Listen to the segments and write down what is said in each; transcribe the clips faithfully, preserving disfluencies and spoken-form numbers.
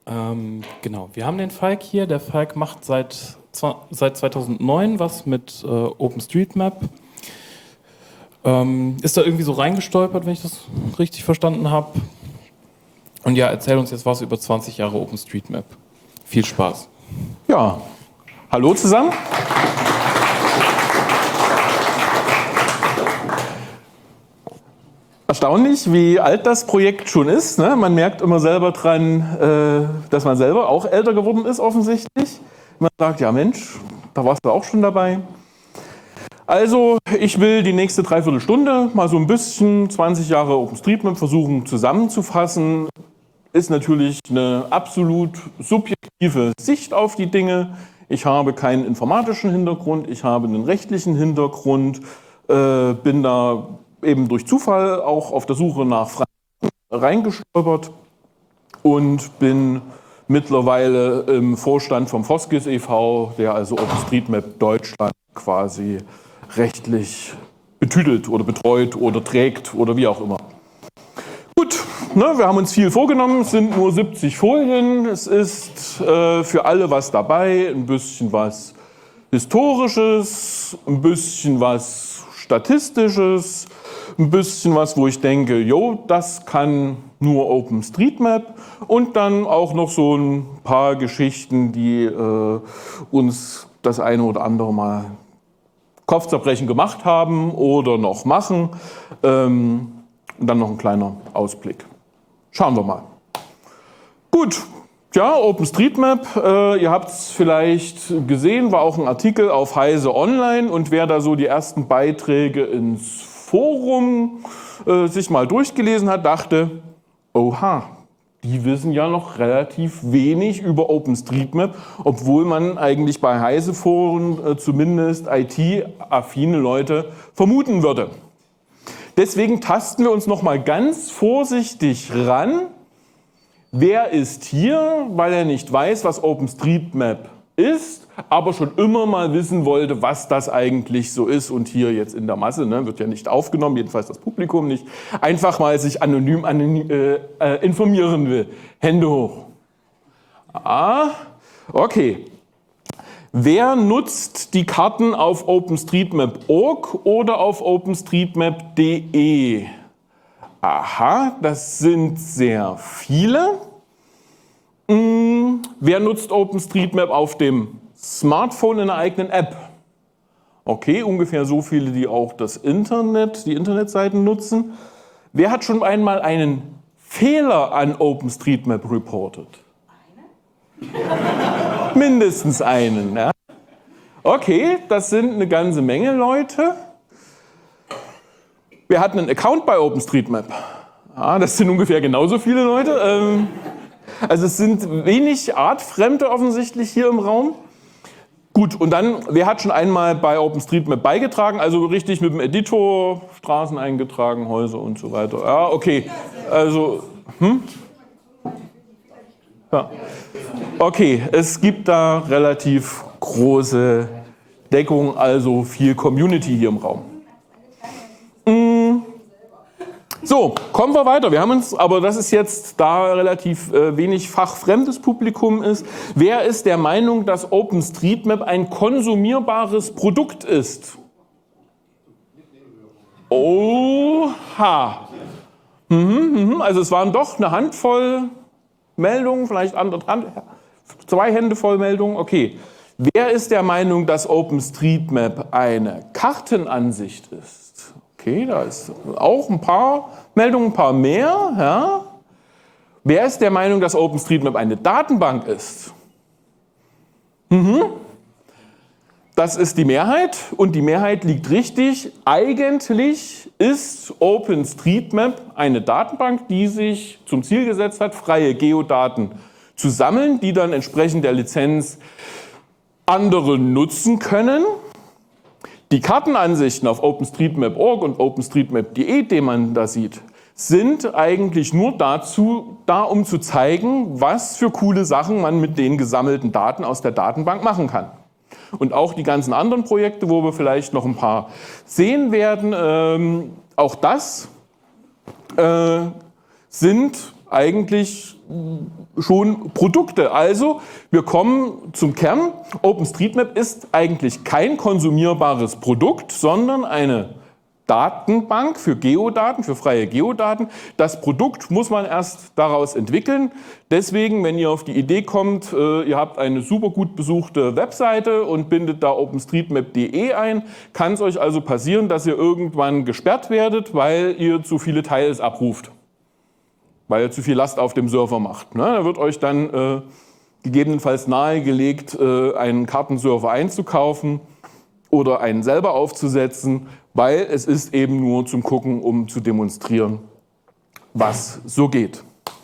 Ähm, genau, wir haben den Falk hier. Der Falk macht seit, seit zweitausendneun was mit äh, OpenStreetMap. Ähm, ist da irgendwie so reingestolpert, wenn ich das richtig verstanden habe. Und ja, erzähl uns jetzt was über zwanzig Jahre OpenStreetMap. Viel Spaß. Ja, hallo zusammen. Erstaunlich, wie alt das Projekt schon ist. Ne? Man merkt immer selber dran, äh, dass man selber auch älter geworden ist offensichtlich. Man sagt, ja Mensch, da warst du auch schon dabei. Also ich will die nächste Dreiviertelstunde mal so ein bisschen zwanzig Jahre OpenStreetMap versuchen zusammenzufassen. Ist natürlich eine absolut subjektive Sicht auf die Dinge. Ich habe keinen informatischen Hintergrund, ich habe einen rechtlichen Hintergrund, äh, bin da eben durch Zufall auch auf der Suche nach Fragen reingestolpert und bin mittlerweile im Vorstand vom Foskis e V, der also OpenStreetMap Deutschland quasi rechtlich betütelt oder betreut oder trägt oder wie auch immer. Gut, ne, wir haben uns viel vorgenommen, es sind nur siebzig Folien, es ist äh, für alle was dabei, ein bisschen was Historisches, ein bisschen was Statistisches, ein bisschen was, wo ich denke, jo, das kann nur OpenStreetMap und dann auch noch so ein paar Geschichten, die äh, uns das eine oder andere Mal Kopfzerbrechen gemacht haben oder noch machen. Ähm, und dann noch ein kleiner Ausblick. Schauen wir mal. Gut, ja, OpenStreetMap, äh, ihr habt es vielleicht gesehen, war auch ein Artikel auf Heise Online und wer da so die ersten Beiträge ins Forum äh, sich mal durchgelesen hat, dachte, oha, die wissen ja noch relativ wenig über OpenStreetMap, obwohl man eigentlich bei Heise-Foren äh, zumindest I T-affine Leute vermuten würde. Deswegen tasten wir uns noch mal ganz vorsichtig ran. Wer ist hier, weil er nicht weiß, was OpenStreetMap ist, aber schon immer mal wissen wollte, was das eigentlich so ist und hier jetzt in der Masse, ne, wird ja nicht aufgenommen, jedenfalls das Publikum nicht, einfach mal sich anonym, anonym äh, äh, informieren will. Hände hoch. Ah, okay. Wer nutzt die Karten auf OpenStreetMap punkt org oder auf OpenStreetMap punkt de? Aha, das sind sehr viele. Hm, wer nutzt OpenStreetMap auf dem Smartphone in einer eigenen App? Okay, ungefähr so viele, die auch das Internet, die Internetseiten nutzen. Wer hat schon einmal einen Fehler an OpenStreetMap reportet? Mindestens einen. Ja? Okay, das sind eine ganze Menge Leute. Wir hatten einen Account bei OpenStreetMap. Ja, das sind ungefähr genauso viele Leute. Ähm, also es sind wenig Artfremde offensichtlich hier im Raum. Gut, und dann, wer hat schon einmal bei OpenStreetMap beigetragen? Also richtig mit dem Editor, Straßen eingetragen, Häuser und so weiter. Ja, okay. Also, hm? Ja. Okay, es gibt da relativ große Deckung, also viel Community hier im Raum. So, kommen wir weiter. Wir haben uns, aber das ist jetzt, da relativ äh, wenig fachfremdes Publikum ist. Wer ist der Meinung, dass OpenStreetMap ein konsumierbares Produkt ist? Oha. Mhm, mhm. Also es waren doch eine Handvoll Meldungen, vielleicht anderthalb, zwei Hände voll Meldungen. Okay. Wer ist der Meinung, dass OpenStreetMap eine Kartenansicht ist? Okay, da ist auch ein paar Meldungen, ein paar mehr. Ja. Wer ist der Meinung, dass OpenStreetMap eine Datenbank ist? Mhm. Das ist die Mehrheit und die Mehrheit liegt richtig. Eigentlich ist OpenStreetMap eine Datenbank, die sich zum Ziel gesetzt hat, freie Geodaten zu sammeln, die dann entsprechend der Lizenz andere nutzen können. Die Kartenansichten auf OpenStreetMap punkt org und OpenStreetMap punkt de, die man da sieht, sind eigentlich nur dazu da, um zu zeigen, was für coole Sachen man mit den gesammelten Daten aus der Datenbank machen kann. Und auch die ganzen anderen Projekte, wo wir vielleicht noch ein paar sehen werden, ähm, auch das äh, sind eigentlich schon Produkte. Also wir kommen zum Kern. OpenStreetMap ist eigentlich kein konsumierbares Produkt, sondern eine Datenbank für Geodaten, für freie Geodaten. Das Produkt muss man erst daraus entwickeln. Deswegen, wenn ihr auf die Idee kommt, äh, ihr habt eine super gut besuchte Webseite und bindet da openstreetmap punkt de ein, kann es euch also passieren, dass ihr irgendwann gesperrt werdet, weil ihr zu viele Tiles abruft. Weil ihr zu viel Last auf dem Server macht. Ne? Da wird euch dann äh, gegebenenfalls nahegelegt, äh, einen Kartenserver einzukaufen oder einen selber aufzusetzen, weil es ist eben nur zum Gucken, um zu demonstrieren, was so geht.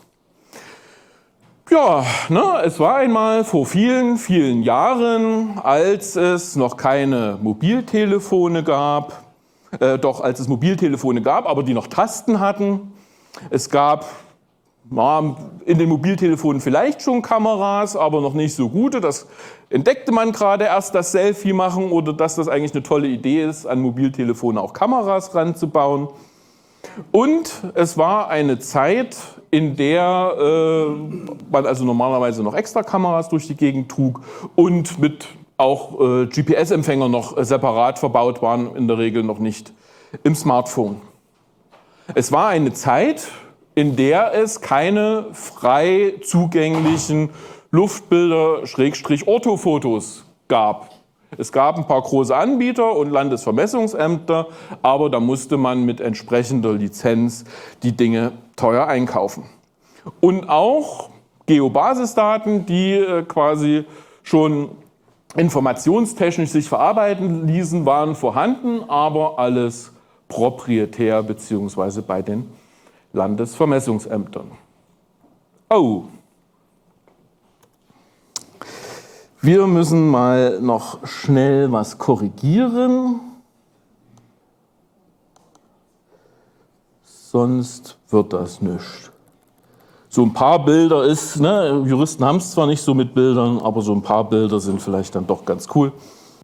Ja, ne, es war einmal vor vielen, vielen Jahren, als es noch keine Mobiltelefone gab, äh, doch als es Mobiltelefone gab, aber die noch Tasten hatten. Es gab ja, in den Mobiltelefonen vielleicht schon Kameras, aber noch nicht so gute. Das entdeckte man gerade erst, das Selfie machen oder dass das eigentlich eine tolle Idee ist, an Mobiltelefone auch Kameras ranzubauen. Und es war eine Zeit, in der äh, man also normalerweise noch extra Kameras durch die Gegend trug und mit auch äh, G P S-Empfänger noch äh, separat verbaut waren, in der Regel noch nicht im Smartphone. Es war eine Zeit, in der es keine frei zugänglichen Luftbilder Schrägstrich Orthofotos gab. Es gab ein paar große Anbieter und Landesvermessungsämter, aber da musste man mit entsprechender Lizenz die Dinge teuer einkaufen. Und auch Geobasisdaten, die quasi schon informationstechnisch sich verarbeiten ließen, waren vorhanden, aber alles proprietär bzw. bei den Landesvermessungsämtern. Oh. Wir müssen mal noch schnell was korrigieren. Sonst wird das nichts. So ein paar Bilder ist, ne, Juristen haben es zwar nicht so mit Bildern, aber so ein paar Bilder sind vielleicht dann doch ganz cool.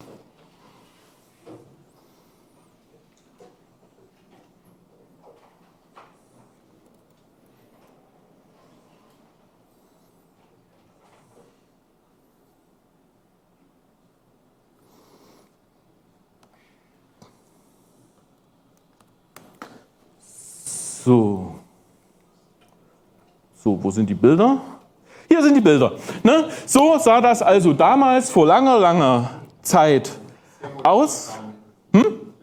So. So, wo sind die Bilder? Hier sind die Bilder. Ne? So sah das also damals vor langer, langer Zeit aus. Hm?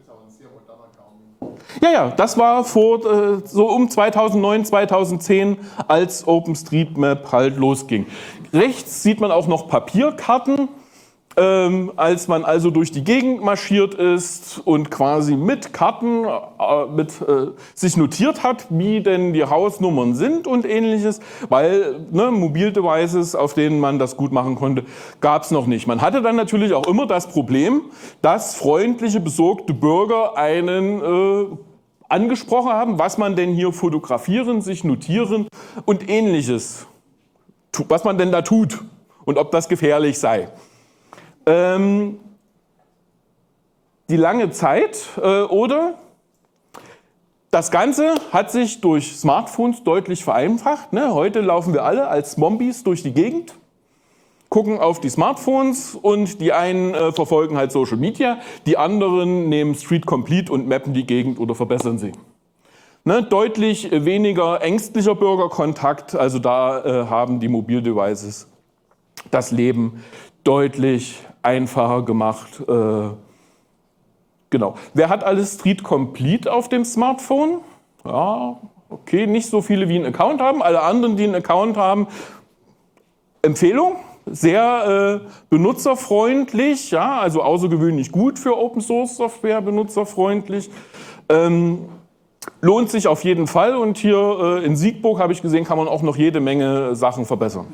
Ja, ja, das war vor äh, so um zweitausendneun, zweitausendzehn, als OpenStreetMap halt losging. Rechts sieht man auch noch Papierkarten. Ähm, als man also durch die Gegend marschiert ist und quasi mit Karten äh, mit, äh, sich notiert hat, wie denn die Hausnummern sind und ähnliches, weil ne, Mobildevices, auf denen man das gut machen konnte, gab es noch nicht. Man hatte dann natürlich auch immer das Problem, dass freundliche, besorgte Bürger einen äh, angesprochen haben, was man denn hier fotografieren, sich notieren und ähnliches, was man denn da tut und ob das gefährlich sei. Ähm, die lange Zeit äh, oder das Ganze hat sich durch Smartphones deutlich vereinfacht. Ne? Heute laufen wir alle als Zombies durch die Gegend, gucken auf die Smartphones und die einen äh, verfolgen halt Social Media, die anderen nehmen Street Complete und mappen die Gegend oder verbessern sie. Ne? Deutlich weniger ängstlicher Bürgerkontakt, also da äh, haben die Mobildevices das Leben deutlich einfacher gemacht. Äh, genau. Wer hat alles Street Complete auf dem Smartphone? Ja, okay, nicht so viele wie einen Account haben. Alle anderen, die einen Account haben, Empfehlung. Sehr äh, benutzerfreundlich, ja, also außergewöhnlich gut für Open Source Software, benutzerfreundlich. Ähm, lohnt sich auf jeden Fall und hier äh, in Siegburg habe ich gesehen, kann man auch noch jede Menge Sachen verbessern.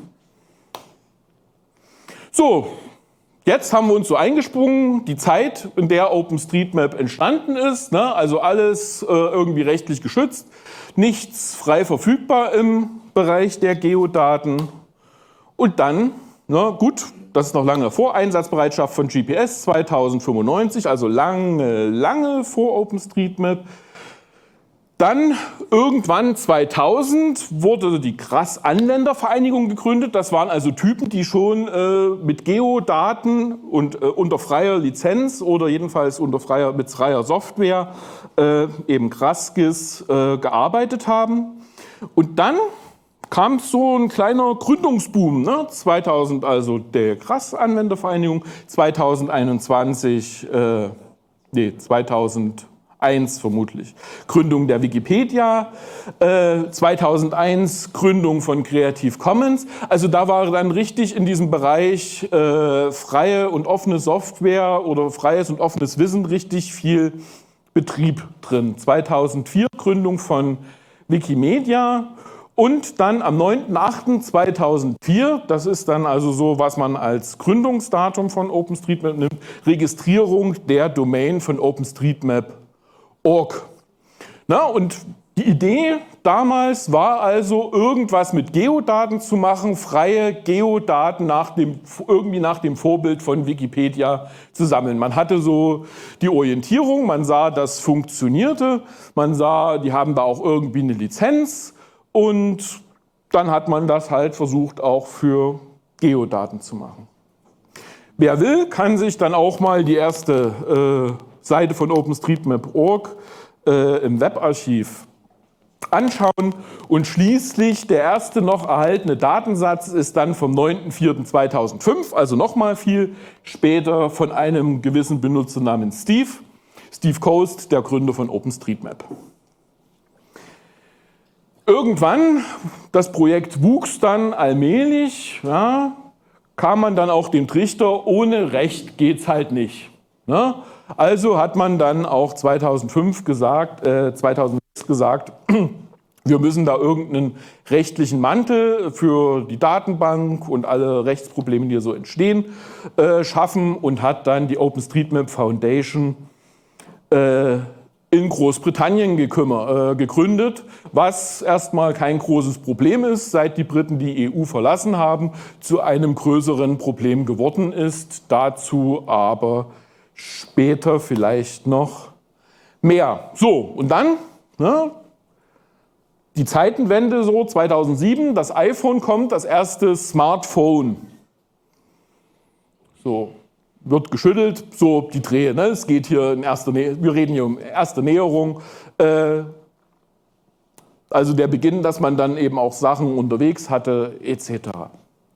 So, jetzt haben wir uns so eingesprungen, die Zeit, in der OpenStreetMap entstanden ist, ne, also alles äh, irgendwie rechtlich geschützt, nichts frei verfügbar im Bereich der Geodaten. Und dann, ne, gut, das ist noch lange vor Einsatzbereitschaft von G P S zweitausendfünfundneunzig, also lange, lange vor OpenStreetMap. Dann irgendwann zweitausend wurde die Krass-Anwendervereinigung gegründet. Das waren also Typen, die schon äh, mit Geodaten und äh, unter freier Lizenz oder jedenfalls unter freier, mit freier Software, äh, eben Krass-Gis, äh, gearbeitet haben. Und dann kam so ein kleiner Gründungsboom, ne? zweitausend also der Krass-Anwendervereinigung, zweitausendeinundzwanzig, äh, nee, zweitausendeins vermutlich, Gründung der Wikipedia, äh, zweitausendeins Gründung von Creative Commons. Also da war dann richtig in diesem Bereich äh, freie und offene Software oder freies und offenes Wissen richtig viel Betrieb drin. zweitausendvier Gründung von Wikimedia. Und dann am neunten achten zweitausendvier, das ist dann also so, was man als Gründungsdatum von OpenStreetMap nimmt, Registrierung der Domain von OpenStreetMap Punkt org. Na, und die Idee damals war also, irgendwas mit Geodaten zu machen, freie Geodaten nach dem, irgendwie nach dem Vorbild von Wikipedia zu sammeln. Man hatte so die Orientierung, man sah, das funktionierte, man sah, die haben da auch irgendwie eine Lizenz. Und dann hat man das halt versucht, auch für Geodaten zu machen. Wer will, kann sich dann auch mal die erste äh, Seite von OpenStreetMap Punkt org äh, im Webarchiv anschauen. Und schließlich der erste noch erhaltene Datensatz ist dann vom neunten vierten zweitausendfünf, also nochmal viel später, von einem gewissen Benutzer namens Steve. Steve Coast, der Gründer von OpenStreetMap. Irgendwann, das Projekt wuchs dann allmählich, ja, kam man dann auch dem Trichter, ohne Recht geht's halt nicht. Ne? Also hat man dann auch zweitausendfünf gesagt, äh, zweitausendsechs gesagt, wir müssen da irgendeinen rechtlichen Mantel für die Datenbank und alle Rechtsprobleme, die hier so entstehen, äh, schaffen und hat dann die OpenStreetMap Foundation äh, in Großbritannien gekümmer, äh, gegründet, was erstmal kein großes Problem ist, seit die Briten die E U verlassen haben, zu einem größeren Problem geworden ist. Dazu aber später vielleicht noch mehr. So, und dann, ne, die Zeitenwende so, zweitausendsieben, das iPhone kommt, das erste Smartphone. So. Wird geschüttelt, so die Drehe. Ne? Es geht hier in erster Nähe, wir reden hier um erste Näherung. Äh, also der Beginn, dass man dann eben auch Sachen unterwegs hatte, et cetera.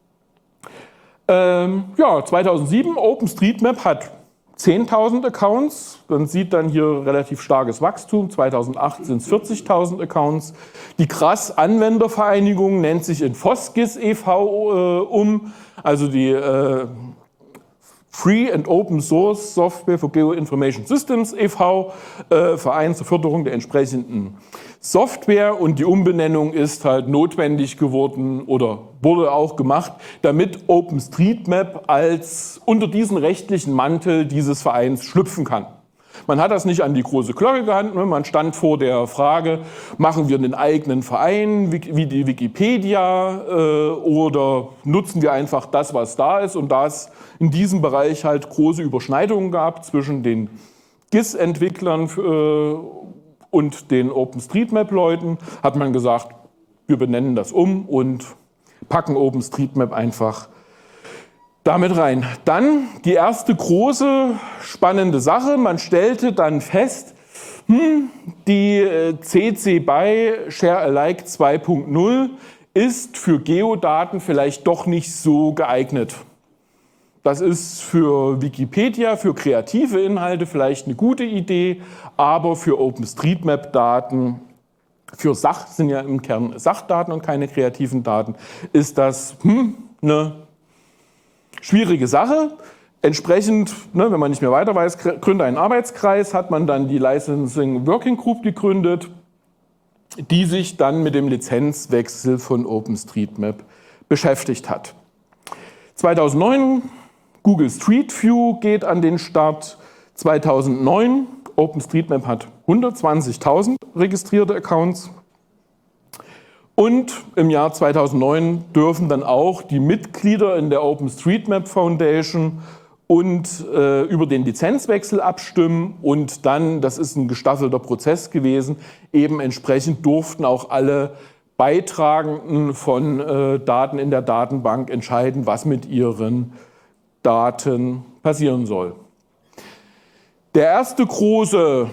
Ähm, ja, zweitausendsieben, OpenStreetMap hat zehntausend Accounts. Man sieht dann hier relativ starkes Wachstum. zweitausendacht sind es vierzigtausend Accounts. Die Krass-Anwendervereinigung nennt sich in Foskis e V äh, um. Also die äh, Free and Open Source Software for Geoinformation Systems e V, äh, Verein zur Förderung der entsprechenden Software, und die Umbenennung ist halt notwendig geworden oder wurde auch gemacht, damit OpenStreetMap als unter diesen rechtlichen Mantel dieses Vereins schlüpfen kann. Man hat das nicht an die große Glocke gehangen, man stand vor der Frage, machen wir einen eigenen Verein wie die Wikipedia äh, oder nutzen wir einfach das, was da ist, und da es in diesem Bereich halt große Überschneidungen gab zwischen den G I S-Entwicklern äh, und den OpenStreetMap-Leuten, hat man gesagt, wir benennen das um und packen OpenStreetMap einfach damit rein. Dann die erste große spannende Sache, man stellte dann fest, hm, die C C B Y Share Alike zwei Punkt null ist für Geodaten vielleicht doch nicht so geeignet. Das ist für Wikipedia, für kreative Inhalte vielleicht eine gute Idee, aber für OpenStreetMap-Daten, für Sach, sind ja im Kern Sachdaten und keine kreativen Daten, ist das hm, eine schwierige Sache. Entsprechend, ne, wenn man nicht mehr weiter weiß, gründe einen Arbeitskreis, hat man dann die Licensing Working Group gegründet, die sich dann mit dem Lizenzwechsel von OpenStreetMap beschäftigt hat. zweitausendneun, Google Street View geht an den Start. zweitausendneun, OpenStreetMap hat hundertzwanzigtausend registrierte Accounts. Und im Jahr zweitausendneun dürfen dann auch die Mitglieder in der OpenStreetMap Foundation und äh, über den Lizenzwechsel abstimmen und dann, das ist ein gestaffelter Prozess gewesen, eben entsprechend durften auch alle Beitragenden von äh, Daten in der Datenbank entscheiden, was mit ihren Daten passieren soll. Der erste große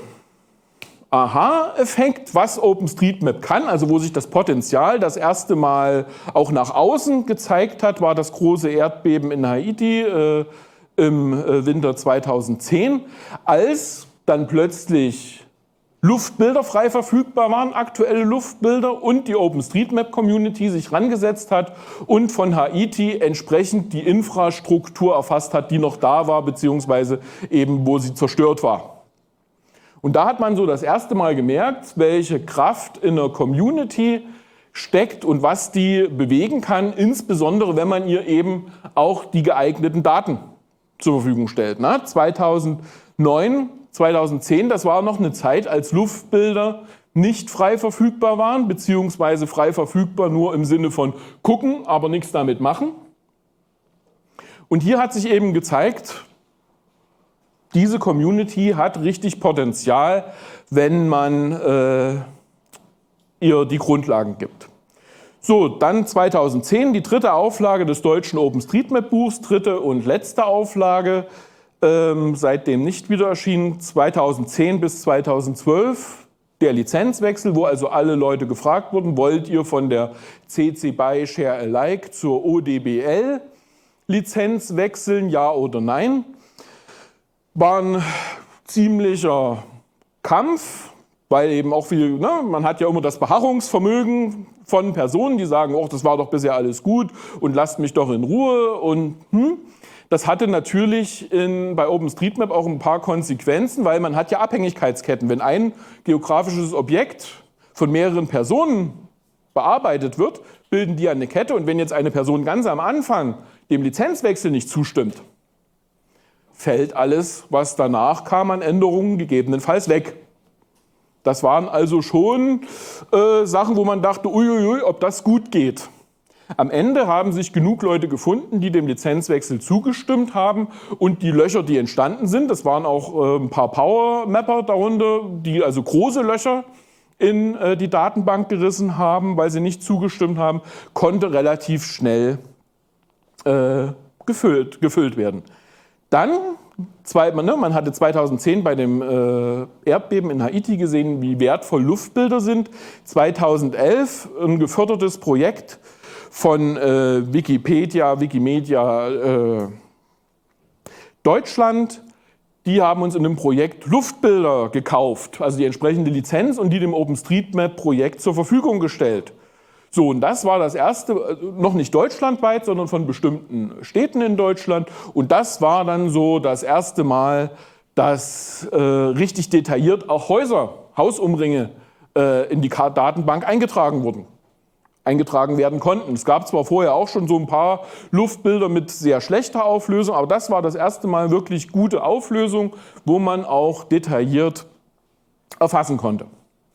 Aha-Effekt, was OpenStreetMap kann, also wo sich das Potenzial das erste Mal auch nach außen gezeigt hat, war das große Erdbeben in Haiti äh, im äh, Winter zweitausendzehn, als dann plötzlich Luftbilder frei verfügbar waren, aktuelle Luftbilder, und die OpenStreetMap-Community sich rangesetzt hat und von Haiti entsprechend die Infrastruktur erfasst hat, die noch da war, beziehungsweise eben wo sie zerstört war. Und da hat man so das erste Mal gemerkt, welche Kraft in der Community steckt und was die bewegen kann, insbesondere wenn man ihr eben auch die geeigneten Daten zur Verfügung stellt. Na, zweitausendneun, zweitausendzehn, das war noch eine Zeit, als Luftbilder nicht frei verfügbar waren, beziehungsweise frei verfügbar nur im Sinne von gucken, aber nichts damit machen. Und hier hat sich eben gezeigt, diese Community hat richtig Potenzial, wenn man äh, ihr die Grundlagen gibt. So, dann zweitausendzehn die dritte Auflage des deutschen OpenStreetMap-Buchs, dritte und letzte Auflage, ähm, seitdem nicht wieder erschienen, zweitausendzehn bis zweitausendzwölf der Lizenzwechsel, wo also alle Leute gefragt wurden, wollt ihr von der C C BY Share Alike zur O D B L-Lizenz wechseln, ja oder nein? War ein ziemlicher Kampf, weil eben auch viel, ne, man hat ja immer das Beharrungsvermögen von Personen, die sagen, oh, das war doch bisher alles gut und lasst mich doch in Ruhe. Und hm, das hatte natürlich in, bei OpenStreetMap auch ein paar Konsequenzen, weil man hat ja Abhängigkeitsketten. Wenn ein geografisches Objekt von mehreren Personen bearbeitet wird, bilden die eine Kette. Und wenn jetzt eine Person ganz am Anfang dem Lizenzwechsel nicht zustimmt, fällt alles, was danach kam an Änderungen, gegebenenfalls weg. Das waren also schon äh, Sachen, wo man dachte, uiuiui, ob das gut geht. Am Ende haben sich genug Leute gefunden, die dem Lizenzwechsel zugestimmt haben, und die Löcher, die entstanden sind, das waren auch äh, ein paar Power-Mapper darunter, die also große Löcher in äh, die Datenbank gerissen haben, weil sie nicht zugestimmt haben, konnte relativ schnell äh, gefüllt, gefüllt werden. Dann, zwei, man, ne, man hatte zweitausendzehn bei dem äh, Erdbeben in Haiti gesehen, wie wertvoll Luftbilder sind. zweitausendelf ein gefördertes Projekt von äh, Wikipedia, Wikimedia äh, Deutschland. Die haben uns in dem Projekt Luftbilder gekauft, also die entsprechende Lizenz, und die dem OpenStreetMap-Projekt zur Verfügung gestellt. So, und das war das erste, noch nicht deutschlandweit, sondern von bestimmten Städten in Deutschland. Und das war dann so das erste Mal, dass äh, richtig detailliert auch Häuser, Hausumringe äh, in die Datenbank eingetragen wurden, eingetragen werden konnten. Es gab zwar vorher auch schon so ein paar Luftbilder mit sehr schlechter Auflösung, aber das war das erste Mal wirklich gute Auflösung, wo man auch detailliert erfassen konnte.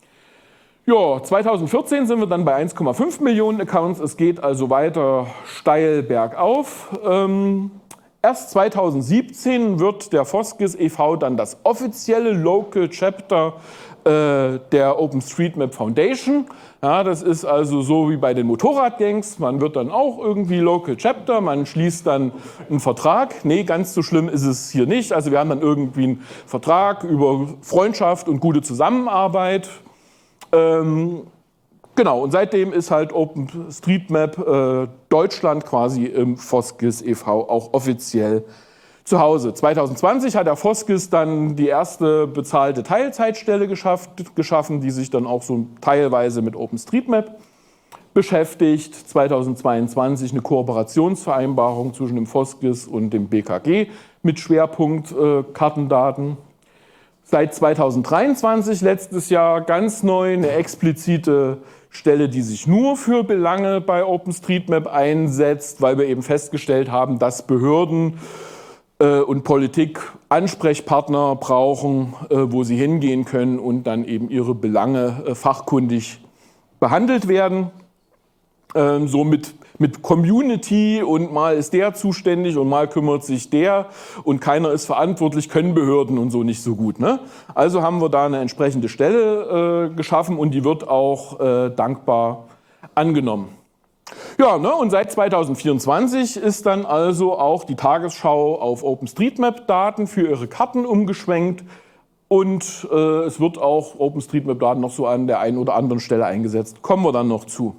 Ja, zweitausendvierzehn sind wir dann bei eins Komma fünf Millionen Accounts. Es geht also weiter steil bergauf. Ähm, erst zweitausendsiebzehn wird der Foskis e V dann das offizielle Local Chapter äh, der OpenStreetMap Foundation. Ja, das ist also so wie bei den Motorradgangs. Man wird dann auch irgendwie Local Chapter, man schließt dann einen Vertrag. Nee, ganz so schlimm ist es hier nicht. Also wir haben dann irgendwie einen Vertrag über Freundschaft und gute Zusammenarbeit. Ähm, genau, und seitdem ist halt OpenStreetMap äh, Deutschland quasi im Foskis e V auch offiziell zu Hause. zweitausendzwanzig hat der Foskis dann die erste bezahlte Teilzeitstelle geschafft, geschaffen, die sich dann auch so teilweise mit OpenStreetMap beschäftigt. zweitausendzweiundzwanzig eine Kooperationsvereinbarung zwischen dem Foskis und dem B K G mit Schwerpunkt äh, Kartendaten. Seit zweitausenddreiundzwanzig, letztes Jahr, ganz neu eine explizite Stelle, die sich nur für Belange bei OpenStreetMap einsetzt, weil wir eben festgestellt haben, dass Behörden äh, und Politik Ansprechpartner brauchen, äh, wo sie hingehen können und dann eben ihre Belange äh, fachkundig behandelt werden. Ähm, so mit mit Community und mal ist der zuständig und mal kümmert sich der und keiner ist verantwortlich, können Behörden und so nicht so gut. Ne? Also haben wir da eine entsprechende Stelle äh, geschaffen und die wird auch äh, dankbar angenommen. Ja, ne, und seit zweitausendvierundzwanzig ist dann also auch die Tagesschau auf OpenStreetMap-Daten für ihre Karten umgeschwenkt und äh, es wird auch OpenStreetMap-Daten noch so an der einen oder anderen Stelle eingesetzt. Kommen wir dann noch zu.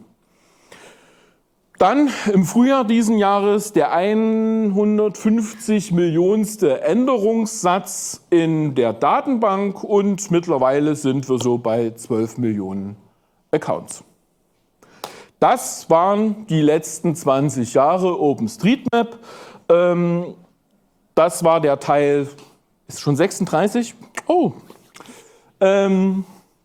Dann im Frühjahr diesen Jahres der hundertfünfzig Millionste Änderungssatz in der Datenbank und mittlerweile sind wir so bei zwölf Millionen Accounts. Das waren die letzten zwanzig Jahre OpenStreetMap. Ähm, das war der Teil, ist schon sechsunddreißig? Oh. Ähm,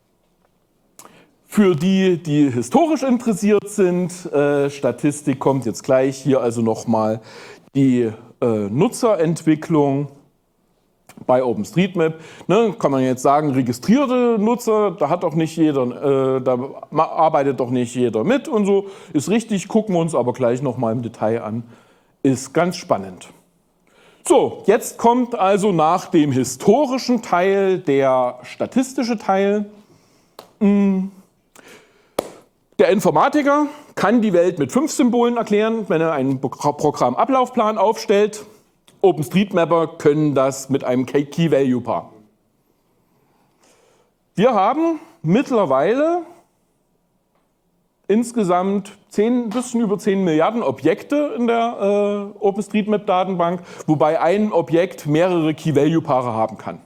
Für die, die historisch interessiert sind, äh, Statistik kommt jetzt gleich, hier also nochmal die äh, Nutzerentwicklung bei OpenStreetMap. Ne, kann man jetzt sagen, registrierte Nutzer, da hat doch nicht jeder, äh, da arbeitet doch nicht jeder mit und so. Ist richtig, gucken wir uns aber gleich nochmal im Detail an. Ist ganz spannend. So, jetzt kommt also nach dem historischen Teil der statistische Teil. Hm. Der Informatiker kann die Welt mit fünf Symbolen erklären, wenn er einen Programmablaufplan aufstellt. OpenStreetMapper können das mit einem Key-Value-Paar. Wir haben mittlerweile insgesamt ein bisschen über zehn Milliarden Objekte in der äh, OpenStreetMap-Datenbank, wobei ein Objekt mehrere Key-Value-Paare haben kann.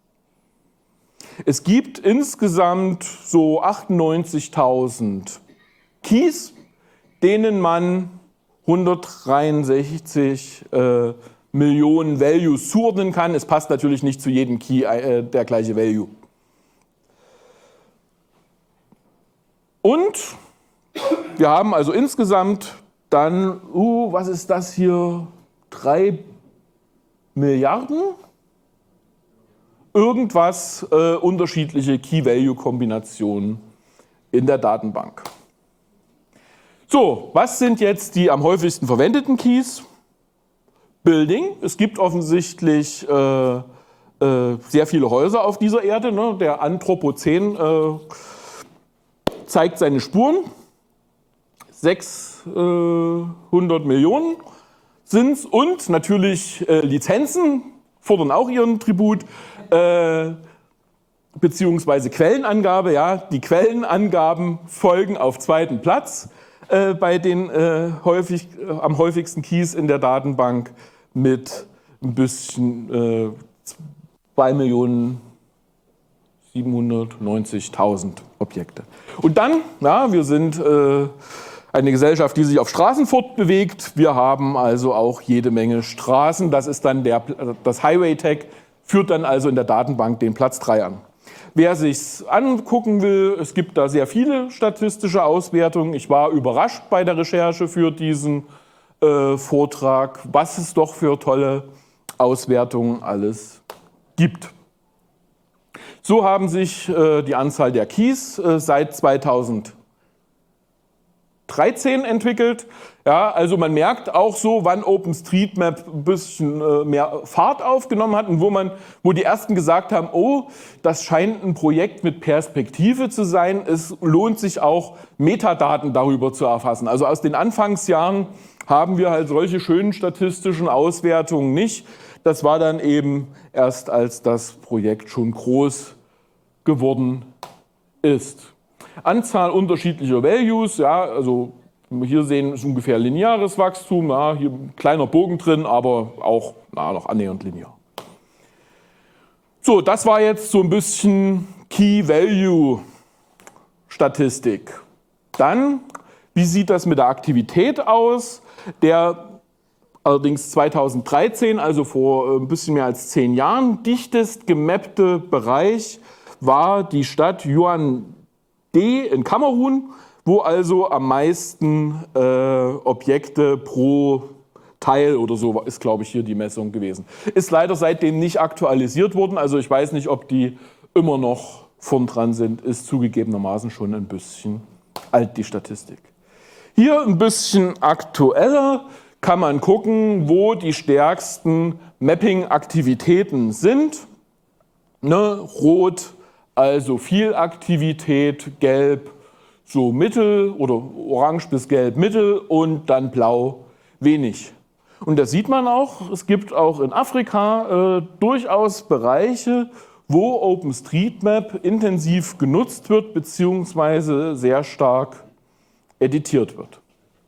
Es gibt insgesamt so achtundneunzigtausend Keys, denen man hundertdreiundsechzig äh, Millionen Values zuordnen kann. Es passt natürlich nicht zu jedem Key äh, der gleiche Value. Und wir haben also insgesamt dann, uh, was ist das hier, drei Milliarden? Irgendwas äh, unterschiedliche Key-Value-Kombinationen in der Datenbank. So, was sind jetzt die am häufigsten verwendeten Keys? Building. Es gibt offensichtlich äh, äh, sehr viele Häuser auf dieser Erde. Ne? Der Anthropozän äh, zeigt seine Spuren. sechshundert Millionen sind es und natürlich äh, Lizenzen fordern auch ihren Tribut. Äh, beziehungsweise Quellenangabe, ja, die Quellenangaben folgen auf zweiten Platz äh, bei den äh, häufig, äh, am häufigsten Keys in der Datenbank mit ein bisschen äh, zwei Millionen siebenhundertneunzigtausend Objekte. Und dann, ja, wir sind äh, eine Gesellschaft, die sich auf Straßen fortbewegt. Wir haben also auch jede Menge Straßen. Das ist dann der, das Highway-Tag, führt dann also in der Datenbank den Platz drei an. Wer sich's angucken will, es gibt da sehr viele statistische Auswertungen. Ich war überrascht bei der Recherche für diesen äh, Vortrag, was es doch für tolle Auswertungen alles gibt. So haben sich äh, die Anzahl der Keys äh, seit zweitausenddreizehn entwickelt. Ja, also man merkt auch so, wann OpenStreetMap ein bisschen äh, mehr Fahrt aufgenommen hat und wo, man, wo die Ersten gesagt haben, oh, das scheint ein Projekt mit Perspektive zu sein. Es lohnt sich auch, Metadaten darüber zu erfassen. Also aus den Anfangsjahren haben wir halt solche schönen statistischen Auswertungen nicht. Das war dann eben erst, als das Projekt schon groß geworden ist. Anzahl unterschiedlicher Values, ja, also hier sehen ist ungefähr lineares Wachstum, ja, hier ein kleiner Bogen drin, aber auch na, noch annähernd linear. So, das war jetzt so ein bisschen Key-Value-Statistik. Dann, wie sieht das mit der Aktivität aus? Der allerdings zweitausenddreizehn, also vor ein bisschen mehr als zehn Jahren, dichtest gemappte Bereich war die Stadt Yaoundé in Kamerun, wo also am meisten äh, Objekte pro Teil oder so ist, glaube ich, hier die Messung gewesen. Ist leider seitdem nicht aktualisiert worden, also ich weiß nicht, ob die immer noch vorn dran sind, ist zugegebenermaßen schon ein bisschen alt, die Statistik. Hier ein bisschen aktueller kann man gucken, wo die stärksten Mapping-Aktivitäten sind. Ne, rot, also viel Aktivität, gelb, so mittel oder orange bis gelb mittel und dann blau wenig. Und das sieht man auch, es gibt auch in Afrika äh, durchaus Bereiche, wo OpenStreetMap intensiv genutzt wird bzw. sehr stark editiert wird.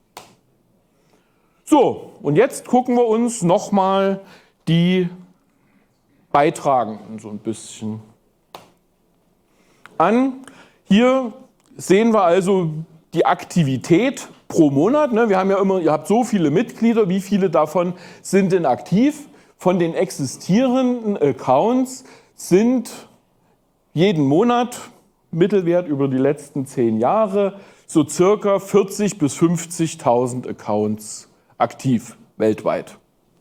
So, und jetzt gucken wir uns nochmal die Beitragenden so ein bisschen an. Hier sehen wir also die Aktivität pro Monat. Wir haben ja immer, ihr habt so viele Mitglieder, wie viele davon sind denn aktiv? Von den existierenden Accounts sind jeden Monat, Mittelwert über die letzten zehn Jahre, so circa vierzigtausend bis fünfzigtausend Accounts aktiv weltweit.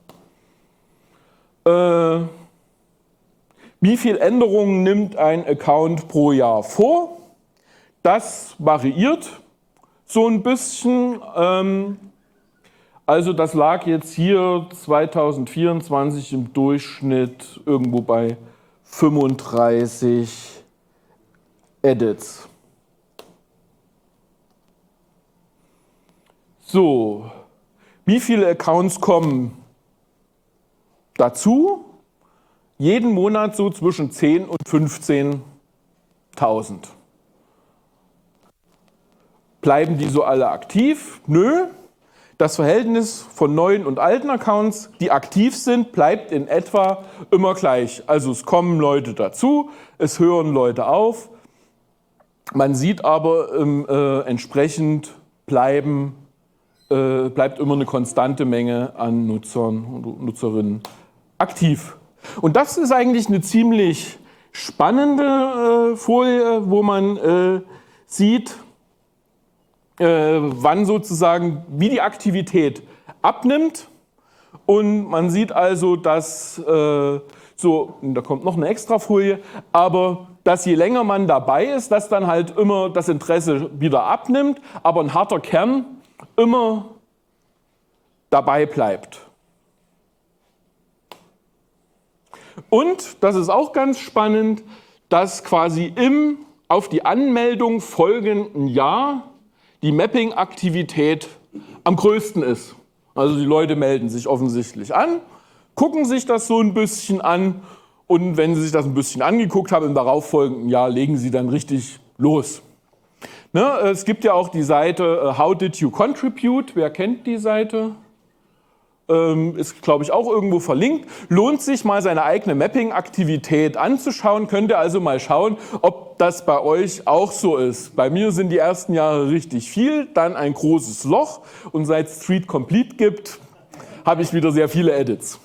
Äh, wie viele Änderungen nimmt ein Account pro Jahr vor? Das variiert so ein bisschen. Ähm, also das lag jetzt hier zweitausendvierundzwanzig im Durchschnitt irgendwo bei fünfunddreißig Edits. So, wie viele Accounts kommen dazu? Jeden Monat so zwischen zehn und fünfzehntausend. Bleiben die so alle aktiv? Nö. Das Verhältnis von neuen und alten Accounts, die aktiv sind, bleibt in etwa immer gleich. Also es kommen Leute dazu, es hören Leute auf. Man sieht aber äh, entsprechend bleiben, äh, bleibt immer eine konstante Menge an Nutzern und Nutzerinnen aktiv. Und das ist eigentlich eine ziemlich spannende äh, Folie, wo man äh, sieht, äh, wann sozusagen, wie die Aktivität abnimmt. Und man sieht also, dass, äh, so, da kommt noch eine extra Folie, aber dass je länger man dabei ist, dass dann halt immer das Interesse wieder abnimmt, aber ein harter Kern immer dabei bleibt. Und, das ist auch ganz spannend, dass quasi im auf die Anmeldung folgenden Jahr die Mapping-Aktivität am größten ist. Also die Leute melden sich offensichtlich an, gucken sich das so ein bisschen an und wenn sie sich das ein bisschen angeguckt haben, im darauffolgenden Jahr legen sie dann richtig los. Ne, es gibt ja auch die Seite How did you contribute? Wer kennt die Seite? Ist, glaube ich, auch irgendwo verlinkt. Lohnt sich mal seine eigene Mapping-Aktivität anzuschauen. Könnt ihr also mal schauen, ob das bei euch auch so ist. Bei mir sind die ersten Jahre richtig viel, dann ein großes Loch und seit Street Complete gibt, habe ich wieder sehr viele Edits.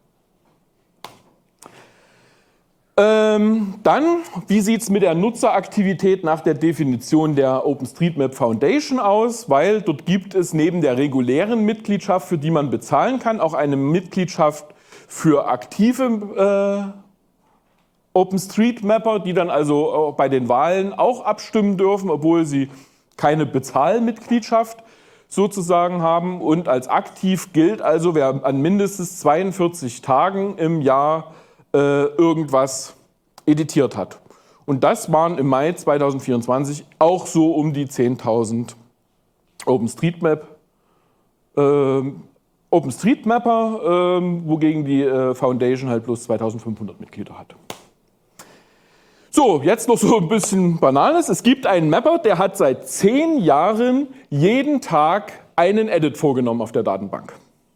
Ähm, dann, wie sieht es mit der Nutzeraktivität nach der Definition der OpenStreetMap Foundation aus? Weil dort gibt es neben der regulären Mitgliedschaft, für die man bezahlen kann, auch eine Mitgliedschaft für aktive äh, OpenStreetMapper, die dann also bei den Wahlen auch abstimmen dürfen, obwohl sie keine Bezahlmitgliedschaft sozusagen haben. Und als aktiv gilt also, wer an mindestens zweiundvierzig Tagen im Jahr irgendwas editiert hat. Und das waren im Mai zweitausendvierundzwanzig auch so um die zehntausend OpenStreetMap, äh, OpenStreetMapper, äh, wogegen die äh, Foundation halt bloß zweitausendfünfhundert Mitglieder hat. So, jetzt noch so ein bisschen Banales. Es gibt einen Mapper, der hat seit zehn Jahren jeden Tag einen Edit vorgenommen auf der Datenbank.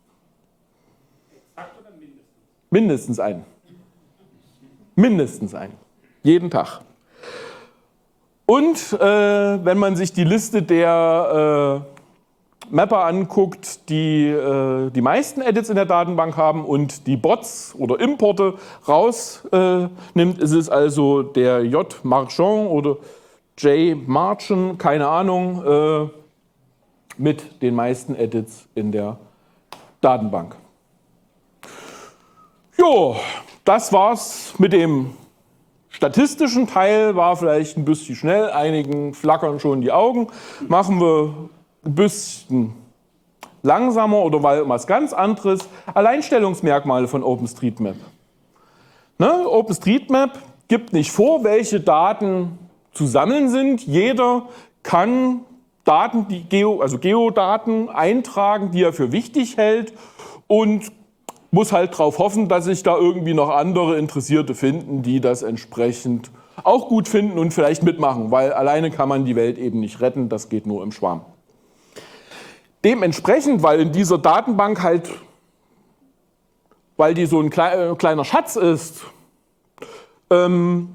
Exakt oder mindestens? Mindestens einen. Mindestens einen. Jeden Tag. Und äh, wenn man sich die Liste der äh, Mapper anguckt, die äh, die meisten Edits in der Datenbank haben und die Bots oder Importe rausnimmt, äh, ist es also der J. Marchand oder J. Marchand, keine Ahnung, äh, mit den meisten Edits in der Datenbank. Jo. Das war's mit dem statistischen Teil, war vielleicht ein bisschen schnell, einigen flackern schon die Augen. Machen wir ein bisschen langsamer oder weil was ganz anderes. Alleinstellungsmerkmale von OpenStreetMap. Ne? OpenStreetMap gibt nicht vor, welche Daten zu sammeln sind. Jeder kann Daten, die Geo, also Geodaten eintragen, die er für wichtig hält und muss halt darauf hoffen, dass sich da irgendwie noch andere Interessierte finden, die das entsprechend auch gut finden und vielleicht mitmachen, weil alleine kann man die Welt eben nicht retten, das geht nur im Schwarm. Dementsprechend, weil in dieser Datenbank halt, weil die so ein kleiner Schatz ist, ähm,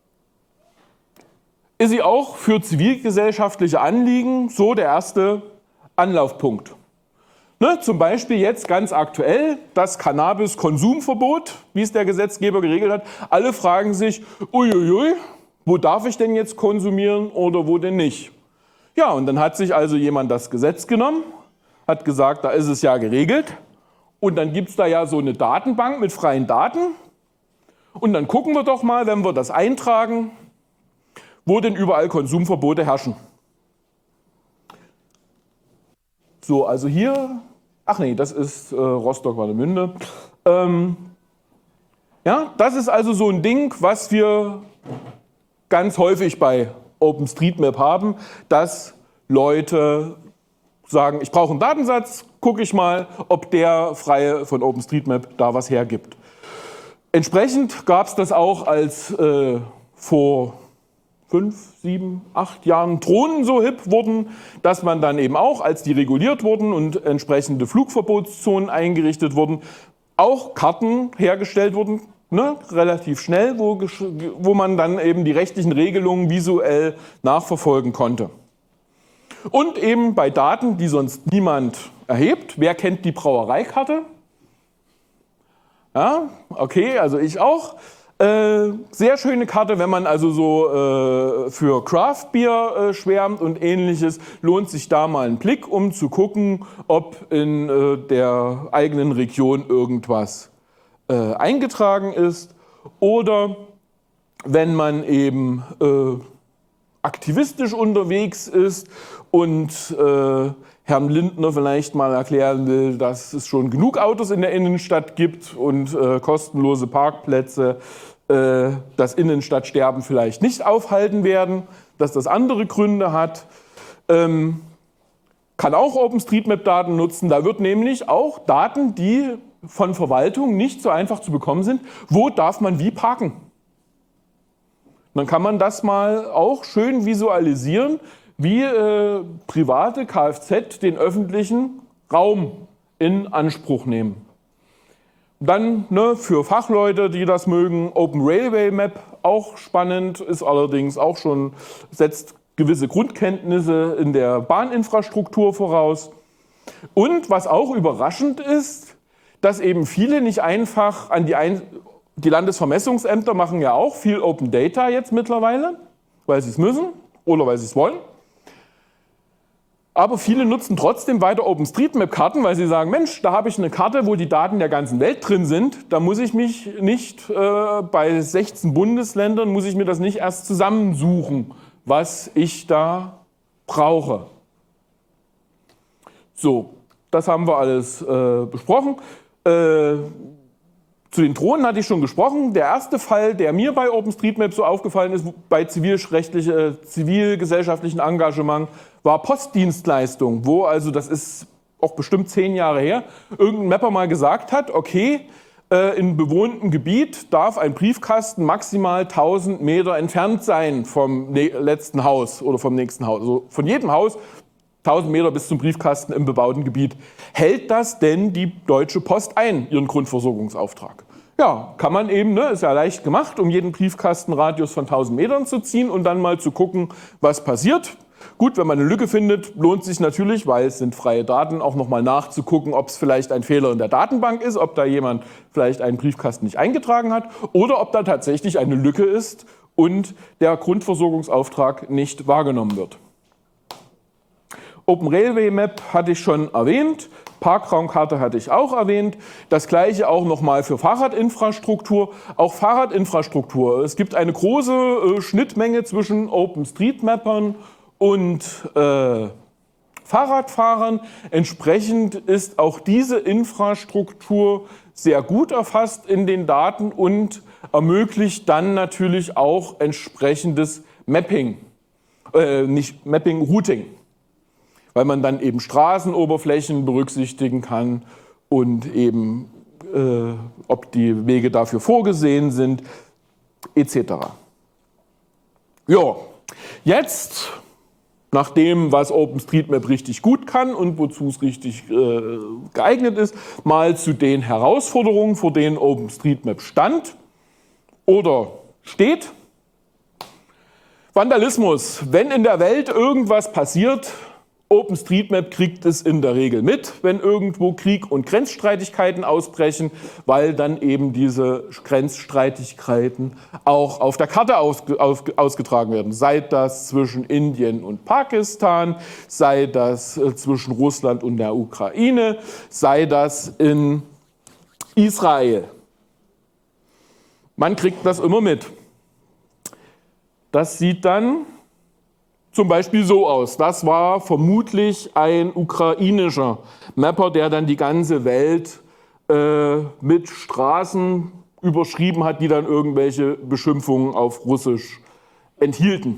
ist sie auch für zivilgesellschaftliche Anliegen so der erste Anlaufpunkt. Ne, zum Beispiel jetzt ganz aktuell das Cannabis-Konsumverbot, wie es der Gesetzgeber geregelt hat. Alle fragen sich, uiuiui, wo darf ich denn jetzt konsumieren oder wo denn nicht? Ja, und dann hat sich also jemand das Gesetz genommen, hat gesagt, da ist es ja geregelt. Und dann gibt es da ja so eine Datenbank mit freien Daten. Und dann gucken wir doch mal, wenn wir das eintragen, wo denn überall Konsumverbote herrschen. So, also hier, ach nee, das ist äh, Rostock-Warnemünde. Ähm, ja, das ist also so ein Ding, was wir ganz häufig bei OpenStreetMap haben, dass Leute sagen, ich brauche einen Datensatz, gucke ich mal, ob der freie von OpenStreetMap da was hergibt. Entsprechend gab es das auch, als äh, vor fünf, sieben, acht Jahren Drohnen so hip wurden, dass man dann eben auch, als die reguliert wurden und entsprechende Flugverbotszonen eingerichtet wurden, auch Karten hergestellt wurden, ne, relativ schnell, wo, wo man dann eben die rechtlichen Regelungen visuell nachverfolgen konnte. Und eben bei Daten, die sonst niemand erhebt. Wer kennt die Brauereikarte? Ja, okay, also ich auch. Äh, sehr schöne Karte, wenn man also so äh, für Craft Beer äh, schwärmt und ähnliches, lohnt sich da mal ein Blick, um zu gucken, ob in äh, der eigenen Region irgendwas äh, eingetragen ist. Oder wenn man eben äh, aktivistisch unterwegs ist und äh, Herrn Lindner vielleicht mal erklären will, dass es schon genug Autos in der Innenstadt gibt und äh, kostenlose Parkplätze äh, das Innenstadtsterben vielleicht nicht aufhalten werden, dass das andere Gründe hat. Ähm, kann auch OpenStreetMap-Daten nutzen. Da wird nämlich auch Daten, die von Verwaltung nicht so einfach zu bekommen sind, wo darf man wie parken. Dann kann man das mal auch schön visualisieren, wie äh, private Kfz den öffentlichen Raum in Anspruch nehmen. Dann ne, für Fachleute, die das mögen, Open Railway Map, auch spannend, ist allerdings auch schon, setzt gewisse Grundkenntnisse in der Bahninfrastruktur voraus. Und was auch überraschend ist, dass eben viele nicht einfach an die, Ein die Landesvermessungsämter machen ja auch viel Open Data jetzt mittlerweile, weil sie es müssen oder weil sie es wollen. Aber viele nutzen trotzdem weiter OpenStreetMap-Karten, weil sie sagen, Mensch, da habe ich eine Karte, wo die Daten der ganzen Welt drin sind. Da muss ich mich nicht äh, bei sechzehn Bundesländern, muss ich mir das nicht erst zusammensuchen, was ich da brauche. So, das haben wir alles äh, besprochen. Äh, Zu den Drohnen hatte ich schon gesprochen. Der erste Fall, der mir bei OpenStreetMap so aufgefallen ist, bei zivilrechtlichen, äh, zivilgesellschaftlichen Engagement, war Postdienstleistung, wo also, das ist auch bestimmt zehn Jahre her, irgendein Mapper mal gesagt hat, okay, äh, in bewohntem Gebiet darf ein Briefkasten maximal tausend Meter entfernt sein vom letzten Haus oder vom nächsten Haus. Also von jedem Haus tausend Meter bis zum Briefkasten im bebauten Gebiet. Hält das denn die Deutsche Post ein, ihren Grundversorgungsauftrag? Ja, kann man eben, ne, ist ja leicht gemacht, um jeden Briefkastenradius von tausend Metern zu ziehen und dann mal zu gucken, was passiert. Gut, wenn man eine Lücke findet, lohnt sich natürlich, weil es sind freie Daten, auch nochmal nachzugucken, ob es vielleicht ein Fehler in der Datenbank ist, ob da jemand vielleicht einen Briefkasten nicht eingetragen hat oder ob da tatsächlich eine Lücke ist und der Grundversorgungsauftrag nicht wahrgenommen wird. Open Railway Map hatte ich schon erwähnt, Parkraumkarte hatte ich auch erwähnt, das gleiche auch nochmal für Fahrradinfrastruktur. Auch Fahrradinfrastruktur, es gibt eine große äh, Schnittmenge zwischen OpenStreetMappern und äh, Fahrradfahrern. Entsprechend ist auch diese Infrastruktur sehr gut erfasst in den Daten und ermöglicht dann natürlich auch entsprechendes Mapping, äh, nicht Mapping, Routing, weil man dann eben Straßenoberflächen berücksichtigen kann und eben, äh, ob die Wege dafür vorgesehen sind, et cetera. Ja, jetzt, nach dem, was OpenStreetMap richtig gut kann und wozu es richtig äh, geeignet ist, mal zu den Herausforderungen, vor denen OpenStreetMap stand oder steht. Vandalismus. Wenn in der Welt irgendwas passiert, OpenStreetMap kriegt es in der Regel mit, wenn irgendwo Krieg und Grenzstreitigkeiten ausbrechen, weil dann eben diese Grenzstreitigkeiten auch auf der Karte ausge, auf, ausgetragen werden. Sei das zwischen Indien und Pakistan, sei das äh, zwischen Russland und der Ukraine, sei das in Israel. Man kriegt das immer mit. Das sieht dann zum Beispiel so aus. Das war vermutlich ein ukrainischer Mapper, der dann die ganze Welt äh, mit Straßen überschrieben hat, die dann irgendwelche Beschimpfungen auf Russisch enthielten.